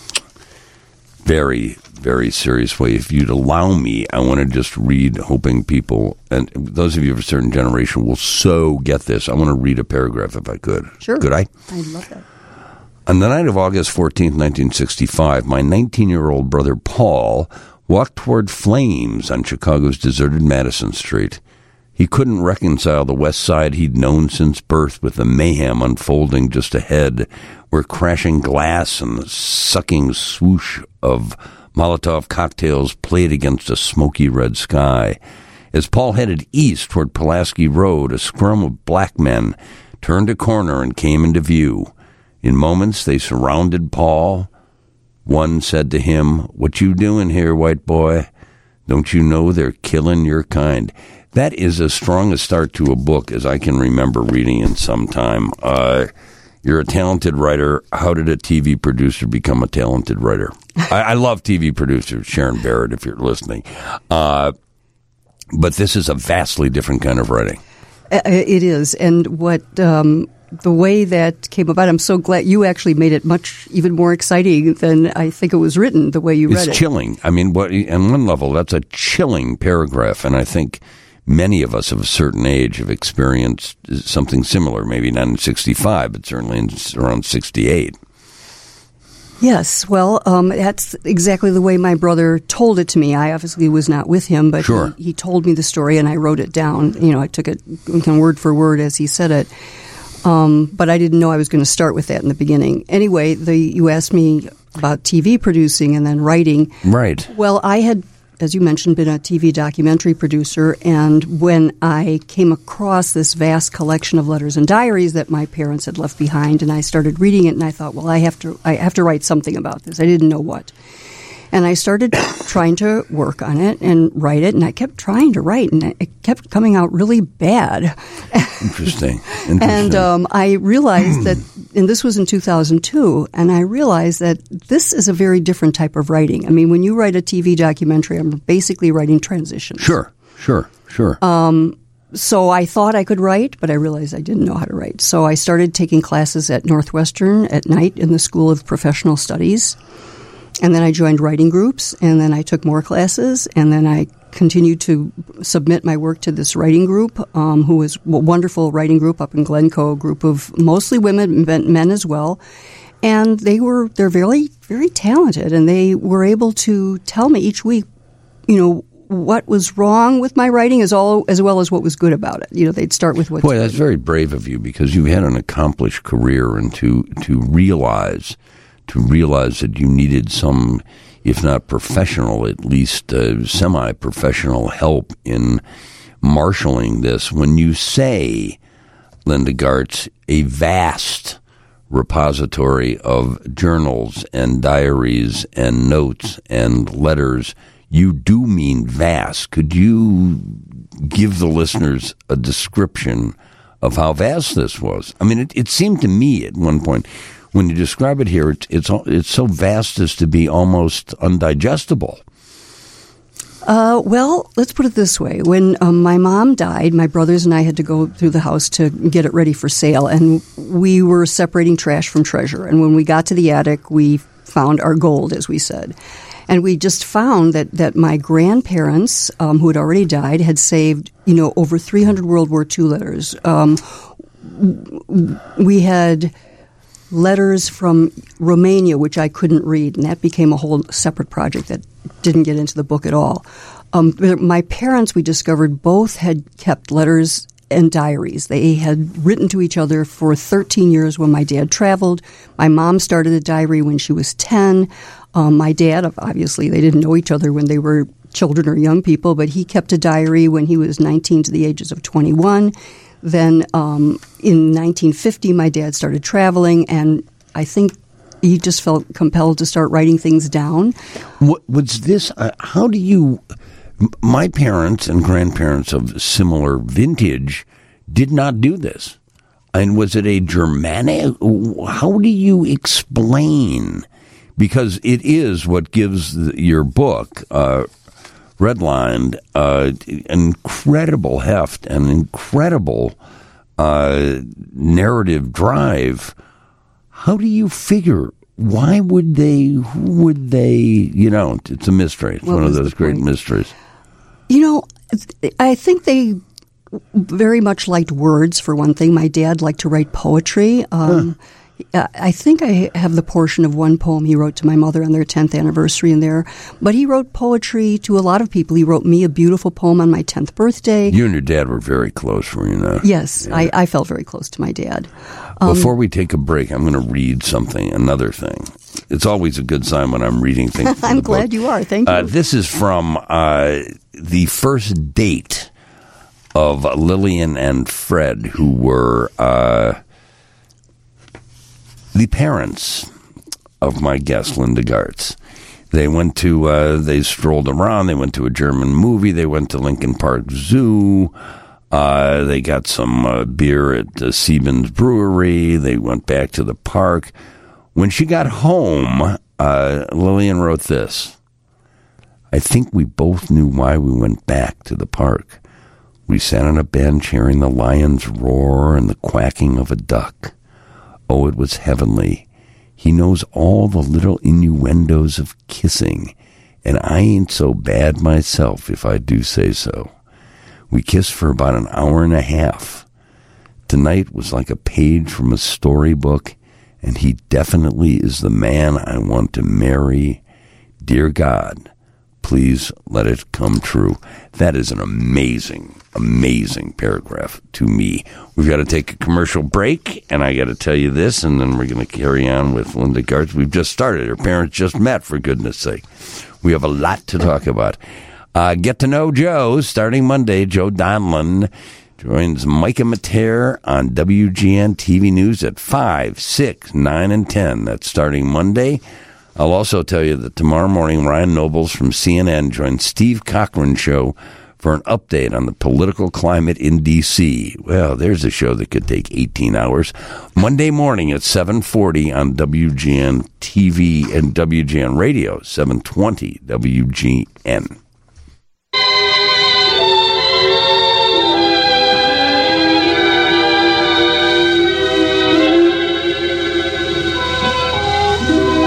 very, very serious way. If you'd allow me, I want to just read, hoping people, and those of you of a certain generation will so get this. I want to read a paragraph if I could. Sure. Could I? I'd love that. On the night of August 14th, 1965, my 19-year-old brother Paul walked toward flames on Chicago's deserted Madison Street. He couldn't reconcile the West Side he'd known since birth with the mayhem unfolding just ahead, where crashing glass and the sucking swoosh of Molotov cocktails played against a smoky red sky. As Paul headed east toward Pulaski Road, a scrum of black men turned a corner and came into view. In moments, they surrounded Paul. One said to him, "What you doing here, white boy? Don't you know they're killing your kind?" That is as strong a start to a book as I can remember reading in some time. You're a talented writer. How did a TV producer become a talented writer? I love TV producers, Sharon Barrett, if you're listening. But this is a vastly different kind of writing. It is. And what the way that came about, I'm so glad you actually made it even more exciting than I think it was written, the way you read it. It's chilling. I mean, on one level, that's a chilling paragraph, and I think many of us of a certain age have experienced something similar, maybe not in 65, but certainly in around 68. Yes, well, that's exactly the way my brother told it to me. I obviously was not with him, but sure. he told me the story, and I wrote it down. You know, I took it word for word as he said it. But I didn't know I was going to start with that in the beginning. Anyway, you asked me about TV producing and then writing. Right. Well, I had, as you mentioned, been a TV documentary producer, and when I came across this vast collection of letters and diaries that my parents had left behind, and I started reading it, and I thought, well, I have to write something about this. I didn't know what. And I started trying to work on it and write it, and I kept trying to write, and it kept coming out really bad. Interesting. And I realized that, and this was in 2002, and I realized that this is a very different type of writing. I mean, when you write a TV documentary, I'm basically writing transitions. Sure. So I thought I could write, but I realized I didn't know how to write. So I started taking classes at Northwestern at night in the School of Professional Studies. And then I joined writing groups, and then I took more classes, and then I continued to submit my work to this writing group, who was a wonderful writing group up in Glencoe, a group of mostly women, men as well. And they're very, very talented, and they were able to tell me each week, what was wrong with my writing as well as what was good about it. They'd start with what's Boy, that's very brave of you, because you've had an accomplished career, and to realize that you needed some, if not professional, at least semi-professional help in marshaling this. When you say, Linda Gartz, a vast repository of journals and diaries and notes and letters, you do mean vast. Could you give the listeners a description of how vast this was? I mean, it seemed to me at one point, when you describe it here, it's so vast as to be almost undigestible. Well, let's put it this way. When my mom died, my brothers and I had to go through the house to get it ready for sale, and we were separating trash from treasure. And when we got to the attic, we found our gold, as we said. And we just found that my grandparents, who had already died, had saved, over 300 World War II letters. We had letters from Romania, which I couldn't read, and that became a whole separate project that didn't get into the book at all. My parents, we discovered, both had kept letters and diaries. They had written to each other for 13 years when my dad traveled. My mom started a diary when she was 10. My dad, obviously, they didn't know each other when they were children or young people, but he kept a diary when he was 19 to the ages of 21. Then in 1950, my dad started traveling, and I think he just felt compelled to start writing things down. What was this? How do you... My parents and grandparents of similar vintage did not do this. And was it a Germanic? How do you explain? Because it is what gives your book, Redlined, incredible heft and incredible narrative drive. How do you figure? Why would they? Who would they? It's a mystery. It's one of those great mysteries. I think they very much liked words, for one thing. My dad liked to write poetry. I think I have the portion of one poem he wrote to my mother on their 10th anniversary in there. But he wrote poetry to a lot of people. He wrote me a beautiful poem on my 10th birthday. You and your dad were very close, were you not? Yes, yeah. I felt very close to my dad. Before we take a break, I'm going to read another thing. It's always a good sign when I'm reading things. I'm glad you are. Thank you. This is from the first date of Lillian and Fred, who were the parents of my guest, Linda Gartz. They strolled around. They went to a German movie. They went to Lincoln Park Zoo. They got some beer at Siebens Brewery. They went back to the park. When she got home, Lillian wrote this. I think we both knew why we went back to the park. We sat on a bench hearing the lions roar and the quacking of a duck. Oh, it was heavenly. He knows all the little innuendos of kissing, and I ain't so bad myself, if I do say so. We kissed for about an hour and a half. Tonight was like a page from a storybook, and he definitely is the man I want to marry. Dear God, please let it come true. That is an amazing paragraph to me. We've got to take a commercial break, and I got to tell you this, and then we're going to carry on with Linda Gartz. We've just started. Her parents just met, for goodness sake. We have a lot to talk about. Get to know Joe, starting Monday. Joe Donlin joins Micah Mater on WGN TV News at 5, 6, 9, and 10. That's starting Monday. I'll also tell you that tomorrow morning, Ryan Nobles from CNN joins Steve Cochran's show for an update on the political climate in D.C. Well, there's a show that could take 18 hours. Monday morning at 7:40 on WGN TV and WGN Radio, 720 WGN.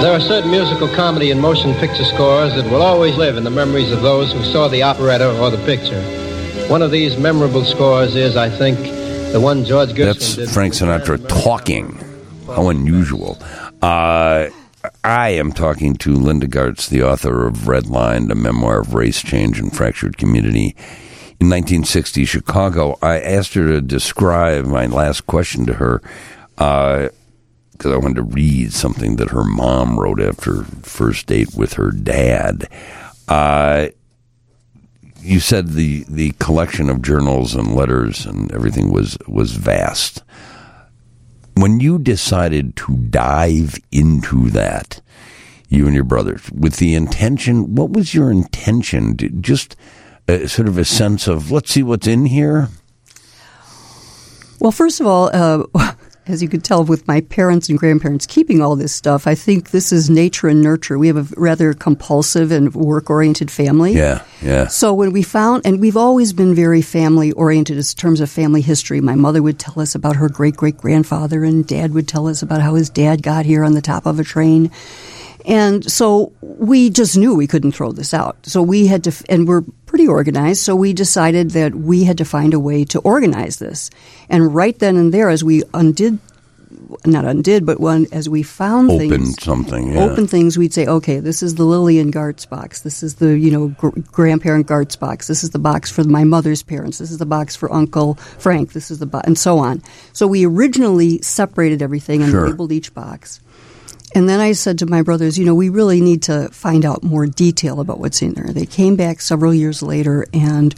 There are certain musical comedy and motion picture scores that will always live in the memories of those who saw the operetta or the picture. One of these memorable scores is, I think, the one George Gershwin did. That's Frank Sinatra talking. How unusual. I am talking to Linda Gartz, the author of Red Line, a memoir of race, change, and fractured community. In 1960 Chicago, I asked her to describe, my last question to her, because I wanted to read something that her mom wrote after her first date with her dad. You said the collection of journals and letters and everything was vast. When you decided to dive into that, you and your brothers, with the intention, what was your intention? Just sort of a sense of, let's see what's in here? Well, first of all, as you could tell with my parents and grandparents keeping all this stuff, I think this is nature and nurture. We have a rather compulsive and work-oriented family. Yeah. So when we found, and we've always been very family-oriented in terms of family history. My mother would tell us about her great-great-grandfather, and Dad would tell us about how his dad got here on the top of a train. And so we just knew we couldn't throw this out. So we had to, and we're pretty organized, so we decided that we had to find a way to organize this. And right then and there, as we as we found open things, we'd say, okay, this is the Lillian Gartz box. This is the, grandparent Gartz box. This is the box for my mother's parents. This is the box for Uncle Frank. This is the box, and so on. So we originally separated everything and labeled each box. And then I said to my brothers, we really need to find out more detail about what's in there. They came back several years later, and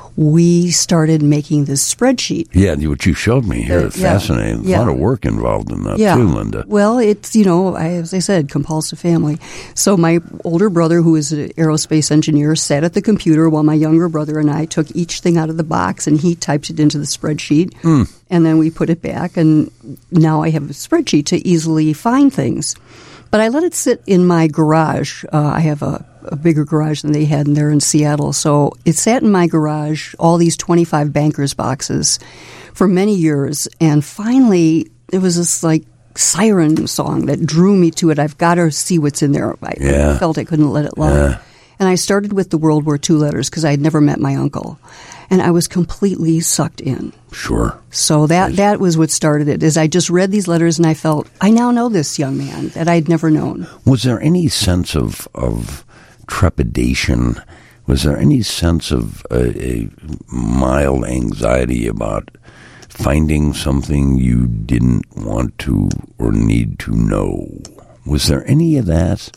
we started making this spreadsheet. Yeah, what you showed me here is fascinating. A lot of work involved in that too, Linda. Well, it's, as I said, compulsive family. So my older brother, who is an aerospace engineer, sat at the computer while my younger brother and I took each thing out of the box, and he typed it into the spreadsheet. And then we put it back, and now I have a spreadsheet to easily find things. But I let it sit in my garage. I have a bigger garage than they had, and they're in Seattle. So it sat in my garage, all these 25 bankers boxes, for many years. And finally, there was this, siren song that drew me to it. I've got to see what's in there. I felt I couldn't let it lie. Yeah. And I started with the World War II letters because I had never met my uncle. And I was completely sucked in. Sure. So that was what started it, is I just read these letters and I felt, I now know this young man that I'd never known. Was there any sense of trepidation? Was there any sense of a mild anxiety about finding something you didn't want to or need to know? Was there any of that?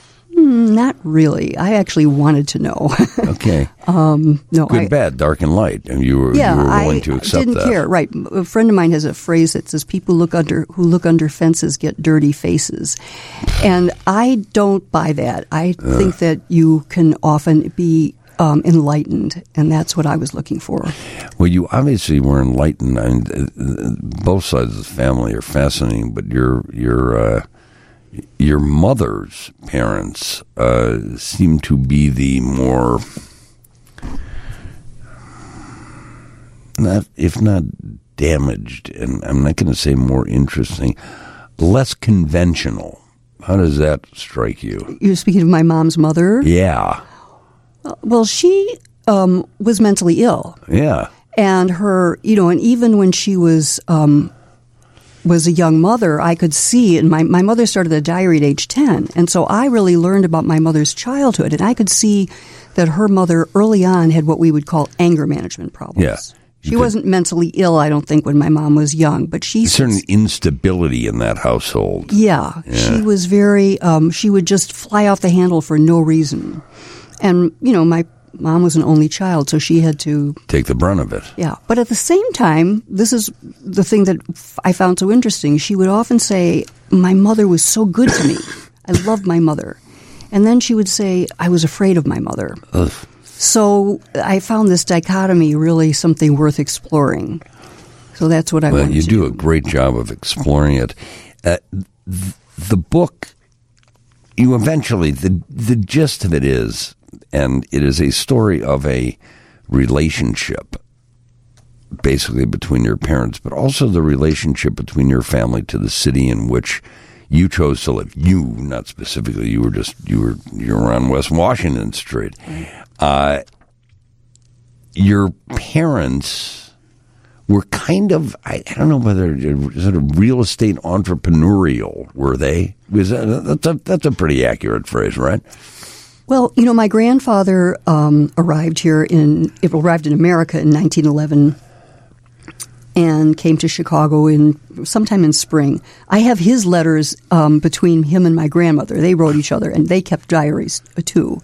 Not really. I actually wanted to know. Okay. No. Good, bad, dark, and light. And you were willing to accept that. I didn't care. Right. A friend of mine has a phrase that says, "People who look under fences get dirty faces," and I don't buy that. I think that you can often be enlightened, and that's what I was looking for. Well, you obviously were enlightened. I mean, both sides of the family are fascinating, but your mother's parents seem to be the more, if not damaged, and I'm not going to say more interesting, less conventional. How does that strike you? You're speaking of my mom's mother? Yeah. Well, she was mentally ill. Yeah. And her, and even when she was a young mother, I could see, and my mother started a diary at age 10, and so I really learned about my mother's childhood, and I could see that her mother early on had what we would call anger management problems. Yeah. She wasn't mentally ill, I don't think, when my mom was young, but she... certain instability in that household. Yeah. She was very... she would just fly off the handle for no reason. And, my mom was an only child, so she had to... take the brunt of it. Yeah. But at the same time, this is the thing that I found so interesting. She would often say, my mother was so good to me. I loved my mother. And then she would say, I was afraid of my mother. Ugh. So I found this dichotomy really something worth exploring. So that's what I wanted to do. You do a great job of exploring it. The book, you eventually, the gist of it is, and it is a story of a relationship, basically between your parents, but also the relationship between your family to the city in which you chose to live. You, not specifically. You were on West Washington Street. Your parents were kind of, I don't know whether is it a real estate entrepreneurial. Were they? That's a pretty accurate phrase, right? Well, my grandfather arrived in America in 1911 and came to Chicago sometime in spring. I have his letters between him and my grandmother. They wrote each other, and they kept diaries too.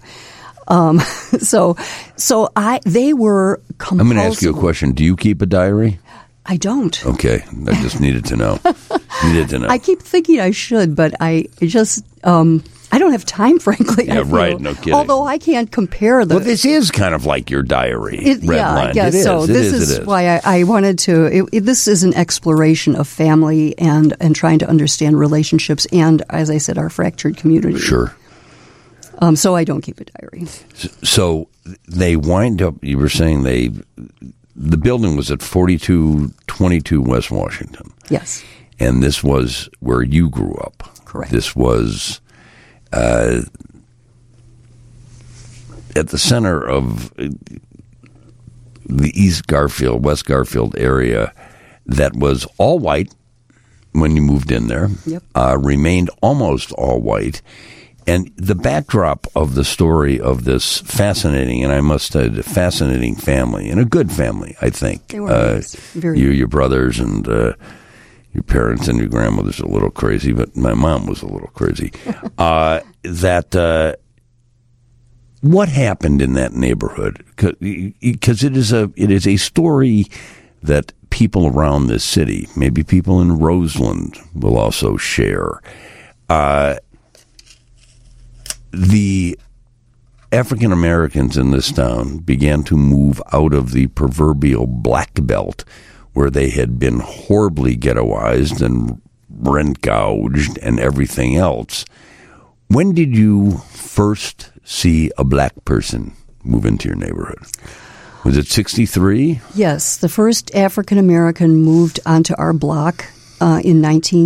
They were compulsive. I'm going to ask you a question. Do you keep a diary? I don't. Okay, I just needed to know. I keep thinking I should, but I just I don't have time, frankly. Yeah, right. No kidding. Although I can't compare them. Well, this is kind of like your diary. I guess so. This is why I wanted to. This is an exploration of family and trying to understand relationships and, as I said, our fractured community. Sure. So I don't keep a diary. So they wind up. You were saying the building was at 4222 West Washington. Yes. And this was where you grew up. Correct. This was at the center of the West Garfield area that was all white when you moved in there. Yep. Remained almost all white. And the backdrop of the story of this fascinating, and I must say, fascinating family, and a good family, I think. They were nice. Very your brothers, and your parents and your grandmother's a little crazy, but my mom was a little crazy. What happened in that neighborhood? Because it is a story that people around this city, maybe people in Roseland, will also share. The African Americans in this town began to move out of the proverbial black belt, where they had been horribly ghettoized and rent gouged and everything else. When did you first see a black person move into your neighborhood? Was it 1963? Yes, the first African American moved onto our block in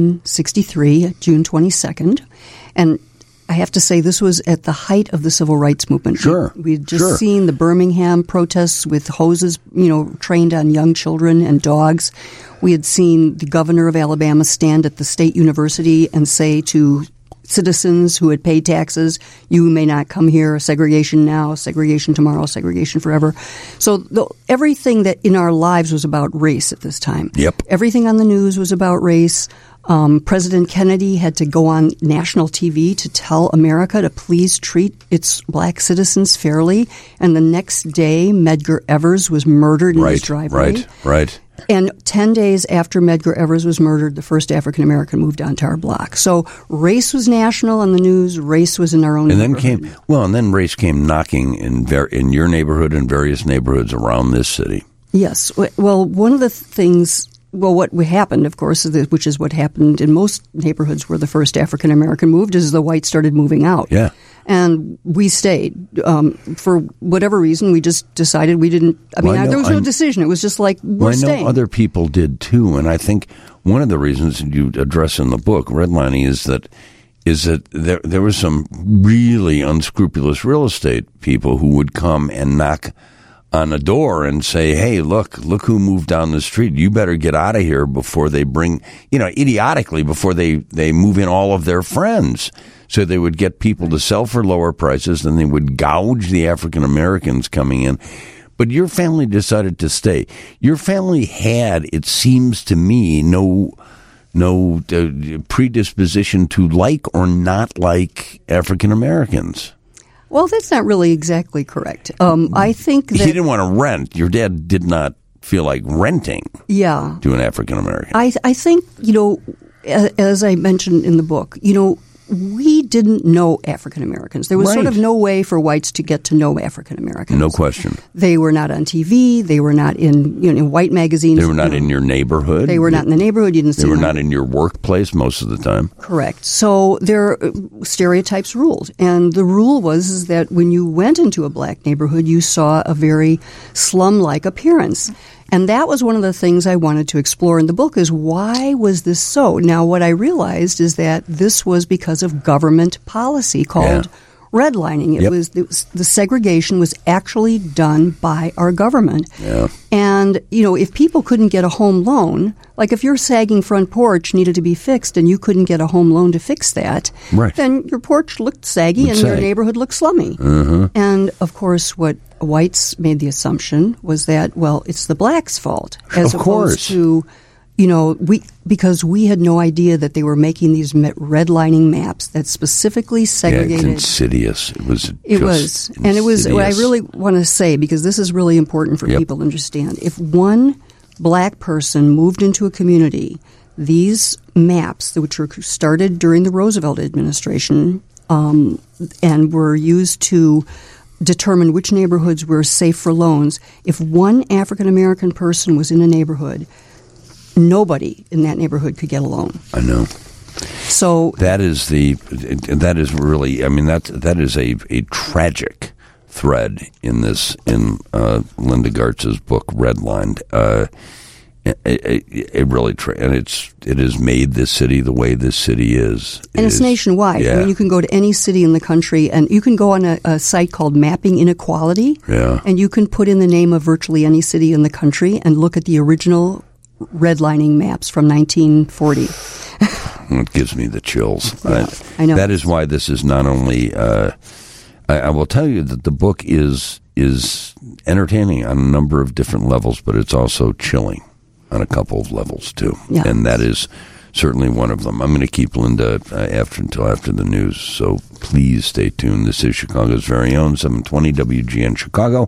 1963, June 22nd, and I have to say this was at the height of the civil rights movement. Sure. We'd just seen the Birmingham protests with hoses, trained on young children and dogs. We had seen the governor of Alabama stand at the state university and say to citizens who had paid taxes, you may not come here, segregation now, segregation tomorrow, segregation forever. So everything that in our lives was about race at this time. Yep. Everything on the news was about race. President Kennedy had to go on national TV to tell America to please treat its black citizens fairly. And the next day, Medgar Evers was murdered in his driveway. Right. And 10 days after Medgar Evers was murdered, the first African American moved onto our block. So race was national on the news. Race was in our own neighborhood. Then race came knocking in your neighborhood and various neighborhoods around this city. Yes. Well, one of the things. Well, what happened, of course, which is what happened in most neighborhoods where the first African American moved, is the whites started moving out. Yeah. And we stayed. For whatever reason, we just decided we didn't. There was no decision. It was just like, we're staying. I know other people did too, and I think one of the reasons you address in the book, redlining, is that there was some really unscrupulous real estate people who would come and knock on a door and say, hey, look who moved down the street. You better get out of here before they bring, idiotically, before they move in all of their friends. So they would get people to sell for lower prices, and they would gouge the African Americans coming in. But your family decided to stay. Your family had, it seems to me, no predisposition to like or not like African Americans. Well, that's not really exactly correct. I think that... He didn't want to rent. Your dad did not feel like renting to an African American. I think, as I mentioned in the book, we didn't know African Americans. There was sort of no way for whites to get to know African Americans. No question. They were not on TV. They were not in white magazines. They were not in your neighborhood. They were not in the neighborhood. You didn't see them. They were not in your workplace most of the time. Correct. So their stereotypes ruled. And the rule was that when you went into a black neighborhood, you saw a very slum-like appearance. And that was one of the things I wanted to explore in the book is why was this so? Now, what I realized is that this was because of government policy called redlining. It was the segregation was actually done by our government. Yeah. And, if people couldn't get a home loan, like if your sagging front porch needed to be fixed and you couldn't get a home loan to fix that, then your porch looked saggy and your neighborhood looked slummy. And, of course, what whites made the assumption was that, well, it's the blacks' fault. As opposed to, because we had no idea that they were making these redlining maps that specifically segregated. Yeah, it's insidious. It was. And it was. What I really want to say, because this is really important for people to understand. If one black person moved into a community, these maps, which were started during the Roosevelt administration, and were used to determine which neighborhoods were safe for loans. If one African American person was in a neighborhood, nobody in that neighborhood could get a loan. I know. So that is really, I mean, that is a tragic thread in Linda Gartz's book Redlined. It really and it has made this city the way this city is. And it's nationwide. Yeah. I mean, you can go to any city in the country, and you can go on a site called Mapping Inequality, and you can put in the name of virtually any city in the country and look at the original redlining maps from 1940. It gives me the chills. I know. That is why this is not only. I will tell you that the book is entertaining on a number of different levels, but it's also chilling on a couple of levels too, and that is certainly one of them. I'm going to keep Linda until after the news, so please stay tuned. This is Chicago's very own 720 WGN Chicago.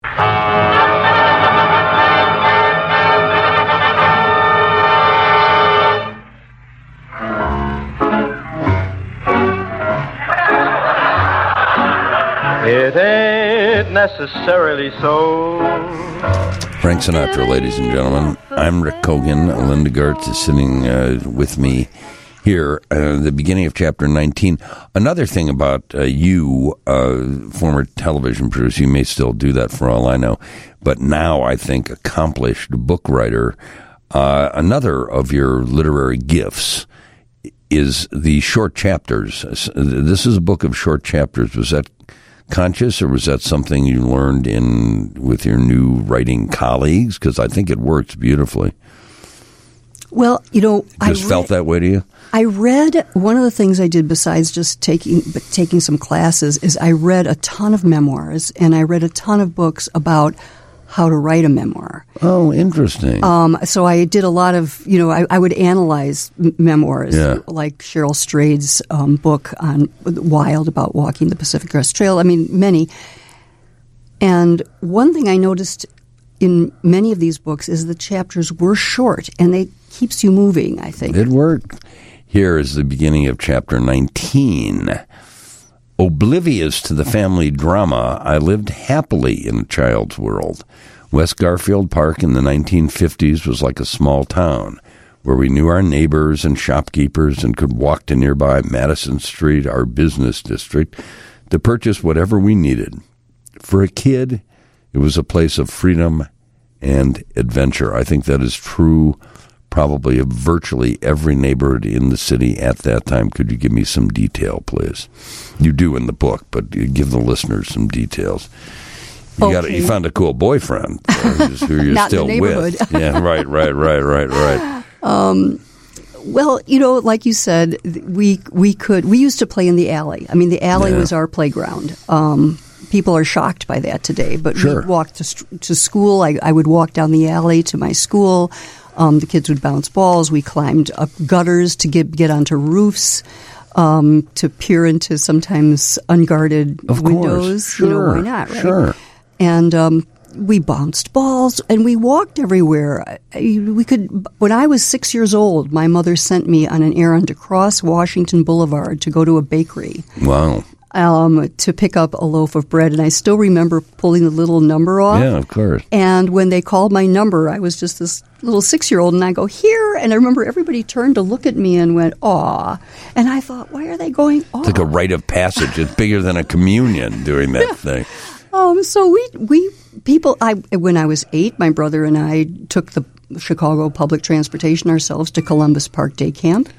It ain't necessarily so. Frank Sinatra, ladies and gentlemen. I'm Rick Kogan. Linda Gartz is sitting with me here at the beginning of Chapter 19. Another thing about you, former television producer, you may still do that for all I know, but now I think accomplished book writer. Another of your literary gifts is the short chapters. This is a book of short chapters. Was that conscious, or was that something you learned with your new writing colleagues? Because I think it works beautifully. Well, felt that way to you? I read, one of the things I did besides just taking some classes is I read a ton of memoirs, and I read a ton of books about how to write a memoir. Oh, interesting. So I did a lot of, I would analyze memoirs, like Cheryl Strayed's book on Wild about walking the Pacific Crest Trail. I mean, many. And one thing I noticed in many of these books is the chapters were short, and they keeps you moving, I think. It worked. Here is the beginning of Chapter 19. Oblivious to the family drama, I lived happily in a child's world. West Garfield Park in the 1950s was like a small town where we knew our neighbors and shopkeepers and could walk to nearby Madison Street, our business district, to purchase whatever we needed. For a kid, it was a place of freedom and adventure. I think that is true probably of virtually every neighborhood in the city at that time. Could you give me some detail, please? You do in the book, but you give the listeners some details. You found a cool boyfriend who you're Not still in the neighborhood. with. Yeah, right. Well, like you said, we used to play in the alley. I mean, the alley was our playground. People are shocked by that today, but we walked to school. I would walk down the alley to my school. The kids would bounce balls. We climbed up gutters to get onto roofs, to peer into sometimes unguarded windows. Sure. Why not, right? Sure. And we bounced balls, and we walked everywhere. When I was 6 years old, my mother sent me on an errand across Washington Boulevard to go to a bakery. Wow. To pick up a loaf of bread. And I still remember pulling the little number off. Yeah, of course. And when they called my number, I was just this little 6-year-old, and I go, here. And I remember everybody turned to look at me and went, aw. And I thought, why are they going, aw? It's like a rite of passage. It's bigger than a communion doing that thing. So when I was 8, my brother and I took the Chicago public transportation ourselves to Columbus Park Day Camp.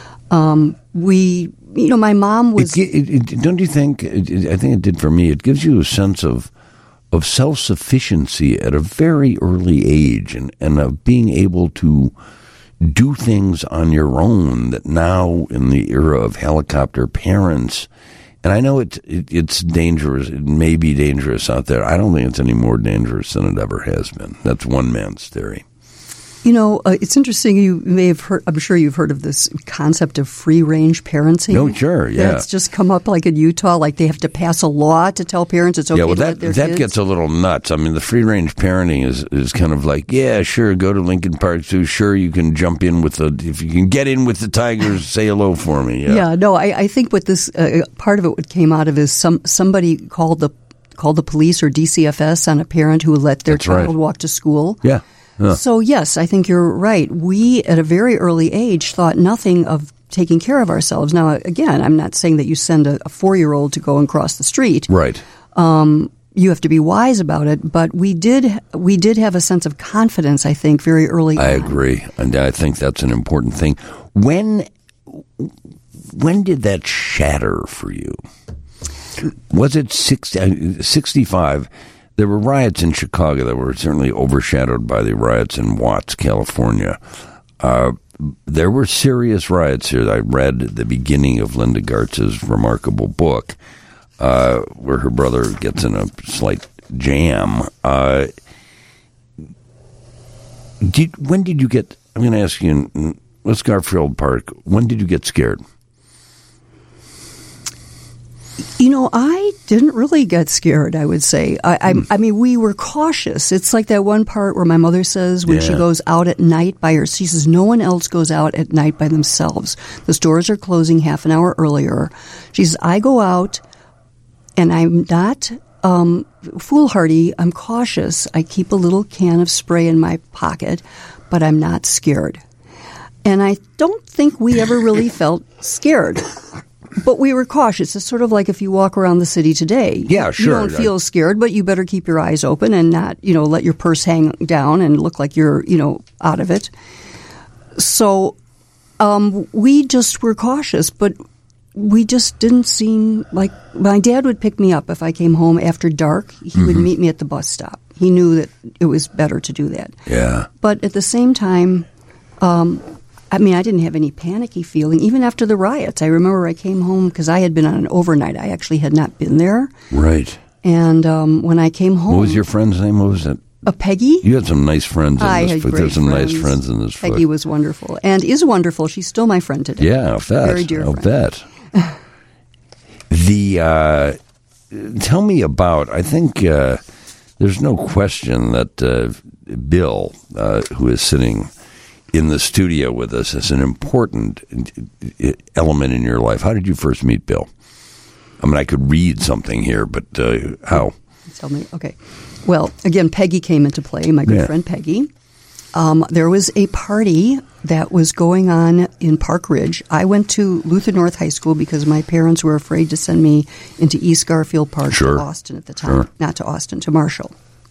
My mom was. Don't you think? I think it did for me. It gives you a sense of self-sufficiency at a very early age, and of being able to do things on your own that now, in the era of helicopter parents, and I know it's dangerous. It may be dangerous out there. I don't think it's any more dangerous than it ever has been. That's one man's theory. It's interesting. You may have heard. I'm sure you've heard of this concept of free-range parenting. Oh, sure, yeah. That's just come up like in Utah. Like they have to pass a law to tell parents it's okay to let their kids. That gets a little nuts. I mean, the free-range parenting is kind of like, yeah, sure, go to Lincoln Park Zoo. Sure, you can jump in if you can get in with the tigers, say hello for me. Yeah. No, I think what this part of it what came out of is somebody called the police or DCFS on a parent who let their child walk to school. Yeah. So, yes, I think you're right. We, at a very early age, thought nothing of taking care of ourselves. Now, again, I'm not saying that you send a 4-year-old to go and cross the street. Right. You have to be wise about it, but we did have a sense of confidence, I think, very early on. I agree, and I think that's an important thing. When did that shatter for you? Was it 65? There were riots in Chicago that were certainly overshadowed by the riots in Watts, California. There were serious riots here. I read the beginning of Linda Gartz's remarkable book, where her brother gets in a slight jam. When did you get, I'm going to ask you, in West Garfield Park, when did you get scared? I didn't really get scared, I would say. I mean, we were cautious. It's like that one part where my mother says when she goes out at night by herself, she says no one else goes out at night by themselves. The stores are closing half an hour earlier. She says, I go out and I'm not foolhardy. I'm cautious. I keep a little can of spray in my pocket, but I'm not scared. And I don't think we ever really felt scared. But we were cautious. It's sort of like if you walk around the city today. Yeah, sure. You don't feel scared, but you better keep your eyes open and not, let your purse hang down and look like you're, out of it. So we just were cautious, but we just didn't seem like – my dad would pick me up if I came home after dark. He would meet me at the bus stop. He knew that it was better to do that. Yeah. But at the same time I didn't have any panicky feeling. Even after the riots, I remember I came home because I had been on an overnight. I actually had not been there. Right. And when I came home... What was your friend's name? What was it? Peggy. You had some nice friends in I this had book. great There's some friends. nice friends in this book. Peggy was wonderful and is wonderful. She's still my friend today. Yeah, I'll bet. Very dear friend. I'll bet. Tell me about, I think there's no question that Bill, who is sitting in the studio with us, is an important element in your life. How did you first meet Bill? I mean, I could read something here, but how? Tell me. Okay. Well, again, Peggy came into play, my good friend Peggy. There was a party that was going on in Park Ridge. I went to Luther North High School because my parents were afraid to send me into East Garfield Park to Austin at the time. Not to Austin, to Marshall.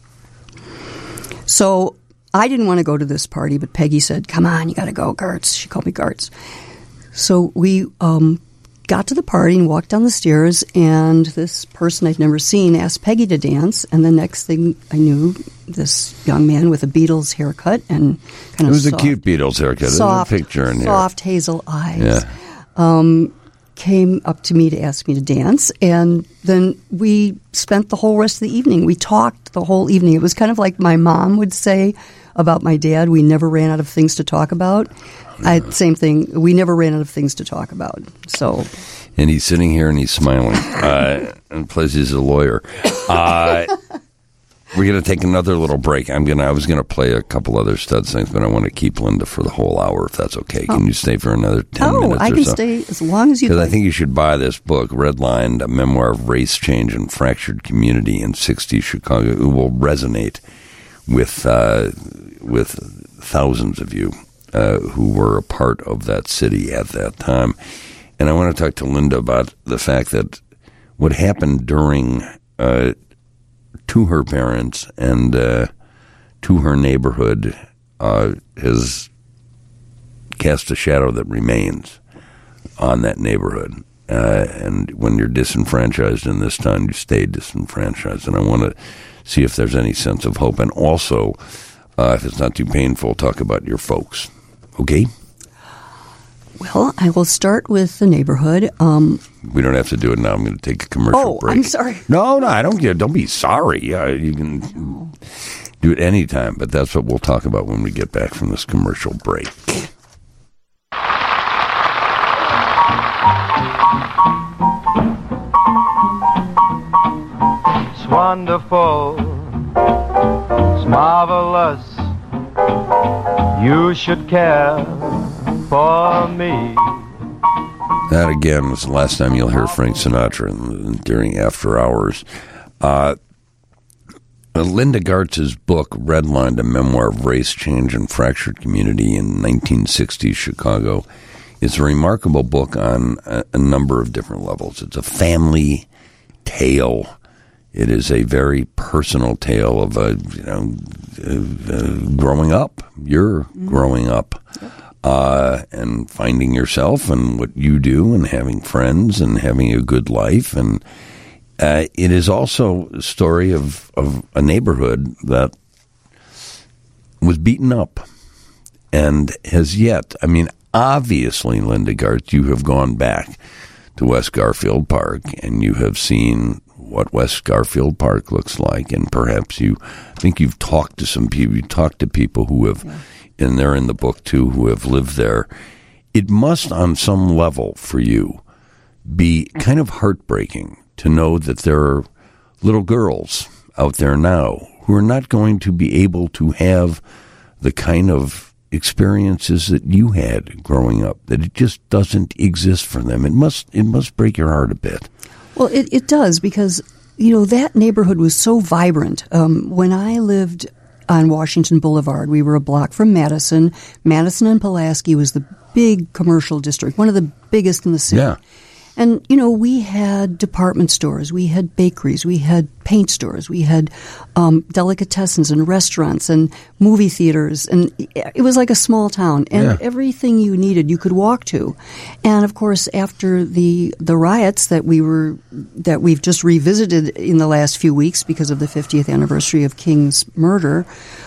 So I didn't want to go to this party, but Peggy said, come on, you got to go, Gartz. She called me Gartz. So we got to the party and walked down the stairs, and this person I'd never seen asked Peggy to dance, and the next thing I knew, this young man with a Beatles haircut and kind of it was a cute Beatles haircut. Soft, There's a picture in here. Soft hazel eyes. Came up to me to ask me to dance, and then we spent the whole rest of the evening. We talked the whole evening. It was kind of like my mom would say about my dad, we never ran out of things to talk about. Same thing. We never ran out of things to talk about. So, and he's sitting here and he's smiling. And plus, he's a lawyer. We're going to take another little break. I was going to play a couple other stud things, but I want to keep Linda for the whole hour, if that's okay. Can you stay for another 10 minutes or so? I can stay as long as you like. Because I think you should buy this book, Redlined, a memoir of race change and fractured community in 60s Chicago. It will resonate with thousands of you who were a part of that city at that time. And I want to talk to Linda about the fact that what happened during to her parents and to her neighborhood has cast a shadow that remains on that neighborhood. And when you're disenfranchised in this town, you stay disenfranchised. And I want to see if there's any sense of hope. And also, if it's not too painful, talk about your folks. Okay? Well, I will start with the neighborhood. We don't have to do it now. I'm going to take a commercial break. I'm sorry. No, I don't care. Don't be sorry. You can do it anytime, but that's what we'll talk about when we get back from this commercial break. It's wonderful. It's marvelous. You should care for me. That, again, was the last time you'll hear Frank Sinatra during After Hours. Linda Gartz's book, Redlined, a memoir of race, change, and fractured community in 1960s Chicago, is a remarkable book on a number of different levels. It's a family tale. It is a very personal tale of growing up. You're growing up. And finding yourself and what you do and having friends and having a good life. And it is also a story of a neighborhood that was beaten up and has yet, obviously, Linda Garth, you have gone back to West Garfield Park and you have seen what West Garfield Park looks like. And perhaps I think you've talked to some people, you talked to people who have... Yeah. And they're in the book, too, who have lived there. It must, on some level, for you, be kind of heartbreaking to know that there are little girls out there now who are not going to be able to have the kind of experiences that you had growing up, that it just doesn't exist for them. It must break your heart a bit. Well, it does, because, that neighborhood was so vibrant. When I lived on Washington Boulevard, we were a block from Madison. Madison and Pulaski was the big commercial district, one of the biggest in the city. Yeah. And, we had department stores, we had bakeries, we had paint stores, we had delicatessens and restaurants and movie theaters. And it was like a small town. And everything you needed, you could walk to. And, of course, after the riots that we've just revisited in the last few weeks because of the 50th anniversary of King's murder,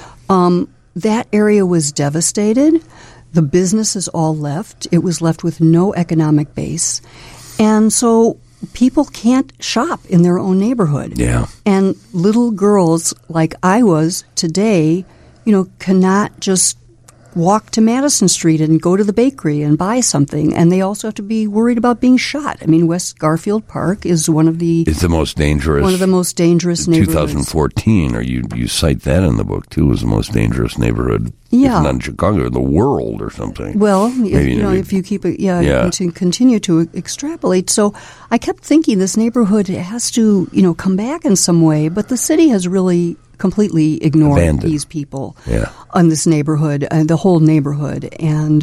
that area was devastated. The businesses all left. It was left with no economic base. And so people can't shop in their own neighborhood. Yeah. And little girls like I was today, cannot just walk to Madison Street and go to the bakery and buy something. And they also have to be worried about being shot. West Garfield Park is it's the most dangerous. One of the most dangerous neighborhoods. 2014, or you cite that in the book, too, as the most dangerous neighborhood. Yeah. If not in Chicago, in the world or something. Well, if you keep it, to continue to extrapolate. So I kept thinking this neighborhood has to, come back in some way, but the city has really completely ignored these people on this neighborhood, the whole neighborhood. And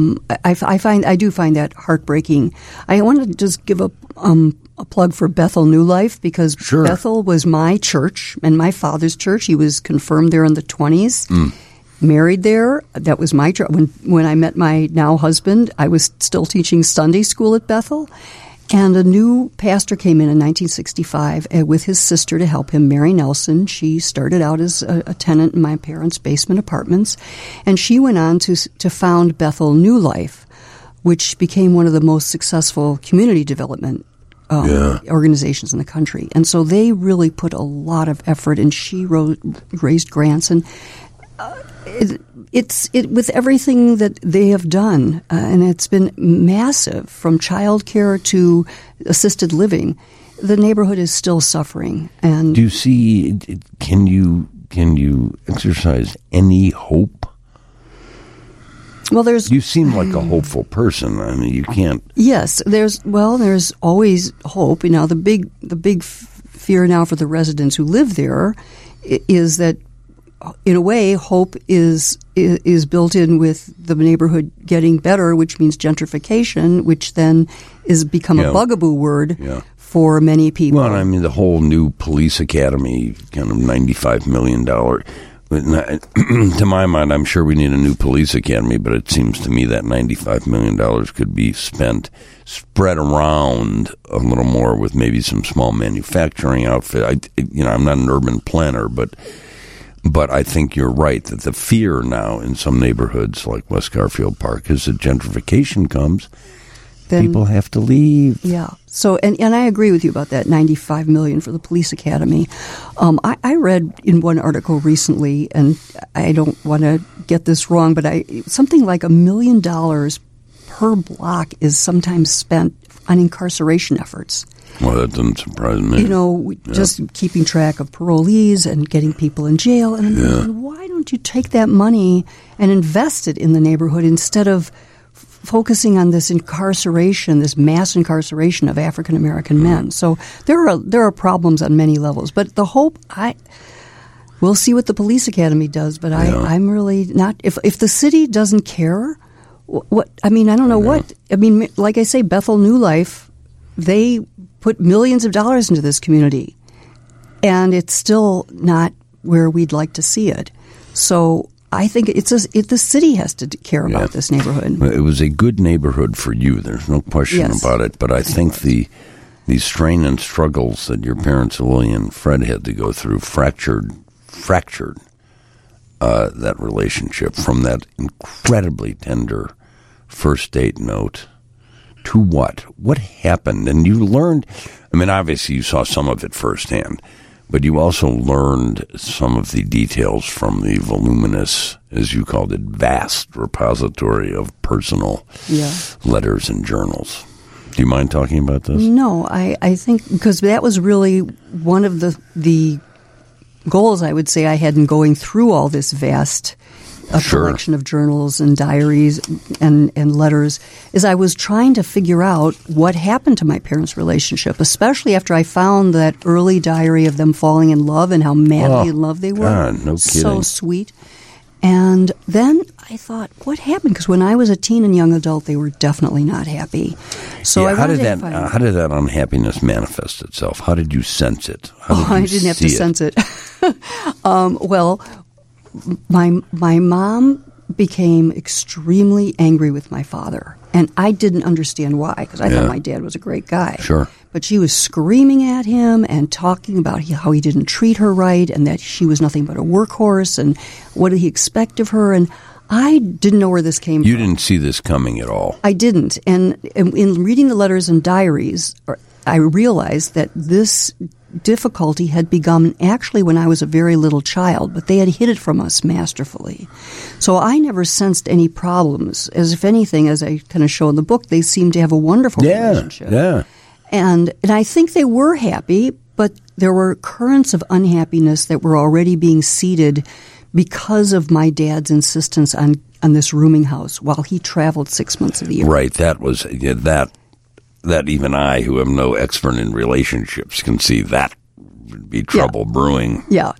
I do find that heartbreaking. I want to just give a plug for Bethel New Life, because Bethel was my church and my father's church. He was confirmed there in the 20s. Married there. That was my church. When I met my now husband, I was still teaching Sunday school at Bethel. And a new pastor came in 1965 with his sister to help him, Mary Nelson. She started out as a tenant in my parents' basement apartments. And she went on to found Bethel New Life, which became one of the most successful community development organizations in the country. And so they really put a lot of effort, and she raised grants. And it's with everything that they have done, and it's been massive, from childcare to assisted living. The neighborhood is still suffering. And do you see? Can you exercise any hope? Well, you seem like a hopeful person. You can't. Yes, there's always hope. The big fear now for the residents who live there is that, in a way, hope is built in with the neighborhood getting better, which means gentrification, which then is become a bugaboo word for many people. Well, I mean, the whole new police academy, kind of $95 million. To my mind, I'm sure we need a new police academy, but it seems to me that $95 million could be spread around a little more with maybe some small manufacturing outfit. I'm not an urban planner, but I think you're right that the fear now in some neighborhoods like West Garfield Park is that gentrification comes, then people have to leave. Yeah. So, and I agree with you about that $95 million for the police academy. I read in one article recently, and I don't want to get this wrong, but something like $1 million per block is sometimes spent on incarceration efforts. Well, that doesn't surprise me. Just keeping track of parolees and getting people in jail. And I'm thinking, why don't you take that money and invest it in the neighborhood instead of focusing on this incarceration, this mass incarceration of African American men? So there are problems on many levels. But the hope, we'll see what the police academy does. But I'm really not. If the city doesn't care, I don't know what. I mean, like I say, Bethel New Life, they put millions of dollars into this community, and it's still not where we'd like to see it. So I think the city has to care about this neighborhood. It was a good neighborhood for you. There's no question about it. But I think the strain and struggles that your parents, Willie and Fred, had to go through fractured that relationship from that incredibly tender first date note to what? What happened? And you learned, obviously you saw some of it firsthand, but you also learned some of the details from the voluminous, as you called it, vast repository of personal letters and journals. Do you mind talking about this? No, I think because that was really one of the goals I would say I had in going through all this vast collection of journals and diaries and letters, is I was trying to figure out what happened to my parents' relationship, especially after I found that early diary of them falling in love and how madly in love they were. God, no kidding. So sweet. And then I thought, what happened? Because when I was a teen and young adult, they were definitely not happy. So how did that unhappiness manifest itself? How did you sense it? I didn't have to sense it. Well, my mom became extremely angry with my father, and I didn't understand why, because I thought my dad was a great guy. Sure. But she was screaming at him and talking about how he didn't treat her right and that she was nothing but a workhorse and what did he expect of her, and I didn't know where this came from. You didn't see this coming at all. I didn't, and in reading the letters and diaries, I realized that this difficulty had begun actually when I was a very little child, but they had hid it from us masterfully. So I never sensed any problems. As if anything, as I kind of show in the book, they seemed to have a wonderful relationship. Yeah. And I think they were happy, but there were currents of unhappiness that were already being seeded because of my dad's insistence on this rooming house while he traveled 6 months of the year. Right. That was that even I, who am no expert in relationships, can see that would be trouble brewing. Yeah,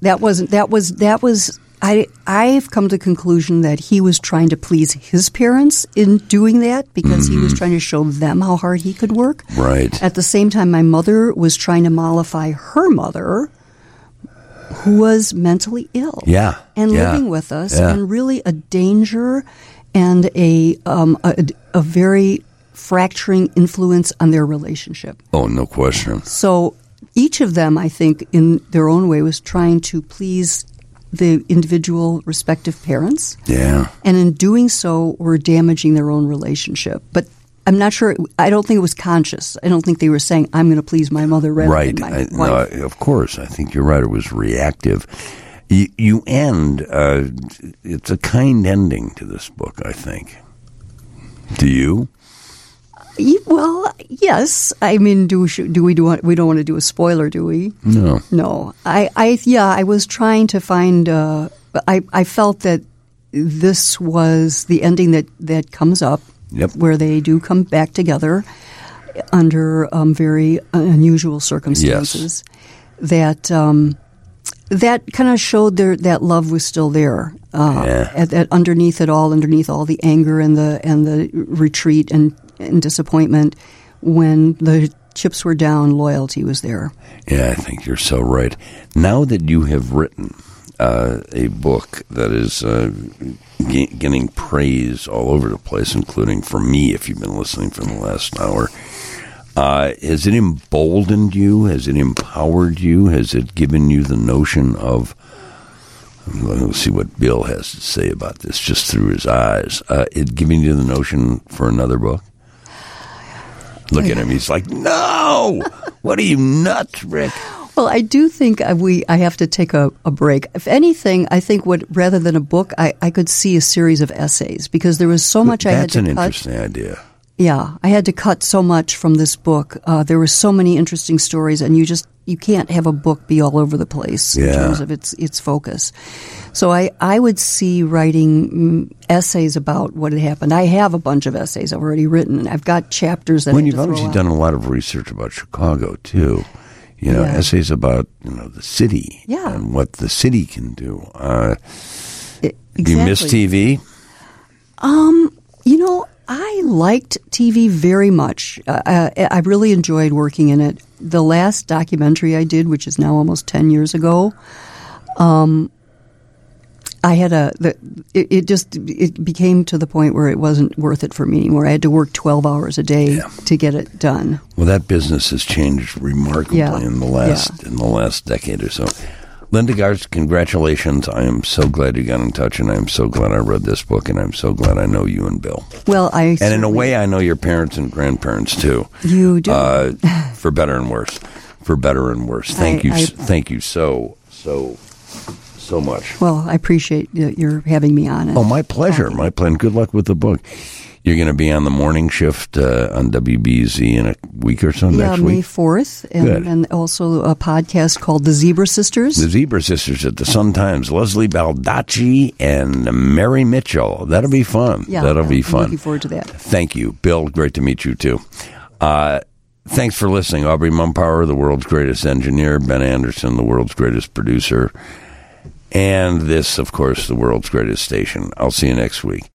I've come to the conclusion that he was trying to please his parents in doing that because he was trying to show them how hard he could work. Right. At the same time, my mother was trying to mollify her mother, who was mentally ill. Yeah. And living with us, and really a danger and a very fracturing influence on their relationship. Oh, no question. So each of them, I think, in their own way, was trying to please the individual respective parents. Yeah. And in doing so, were damaging their own relationship. But I'm not sure, I don't think it was conscious. I don't think they were saying, I'm going to please my mother rather than my wife. No, of course. I think you're right. It was reactive. You end, it's a kind ending to this book, I think. Do you? Well, yes. I mean, we don't want to do a spoiler, do we? No. No. I was trying to find. I felt that this was the ending that comes up, where they do come back together under very unusual circumstances. Yes. That kind of showed that love was still there. Underneath it all, underneath all the anger and the retreat and disappointment, when the chips were down, loyalty was there. Yeah, I think you're so right. Now that you have written a book that is getting praise all over the place, including from me, if you've been listening for the last hour, has it emboldened you? Has it empowered you? Has it given you the notion of, let's see what Bill has to say about this just through his eyes, it giving you the notion for another book? Look at him. He's like, no! What are you, nuts, Rick? Well, I do think I have to take a break. If anything, I think rather than a book, I could see a series of essays, because there was so much I had to cut. That's an interesting idea. Yeah, I had to cut so much from this book. There were so many interesting stories, and you can't have a book be all over the place in terms of its focus. So I would see writing essays about what had happened. I have a bunch of essays I've already written, and I've got chapters that you've obviously done a lot of research about Chicago too. Essays about the city and what the city can do. Exactly. Do you miss TV? I liked TV very much. I really enjoyed working in it. The last documentary I did, which is now almost 10 years ago, I had it became to the point where it wasn't worth it for me anymore. I had to work 12 hours a day to get it done. Well, that business has changed remarkably in the last decade or so. Linda Garst, congratulations. I am so glad you got in touch, and I am so glad I read this book, and I'm so glad I know you and Bill. Well, and in a way, I know your parents and grandparents, too. You do. For better and worse. For better and worse. Thank you so much. Well, I appreciate your having me on. Oh, my pleasure. My pleasure. Good luck with the book. You're going to be on the morning shift on WBZ in a week or so next week? Yeah, May 4th. And also a podcast called The Zebra Sisters. The Zebra Sisters at the Sun-Times. Leslie Baldacci and Mary Mitchell. That'll be fun. Yeah, that'll be fun. Looking forward to that. Thank you. Bill, great to meet you, too. Thanks for listening. Aubrey Mumpower, the world's greatest engineer. Ben Anderson, the world's greatest producer. And this, of course, the world's greatest station. I'll see you next week.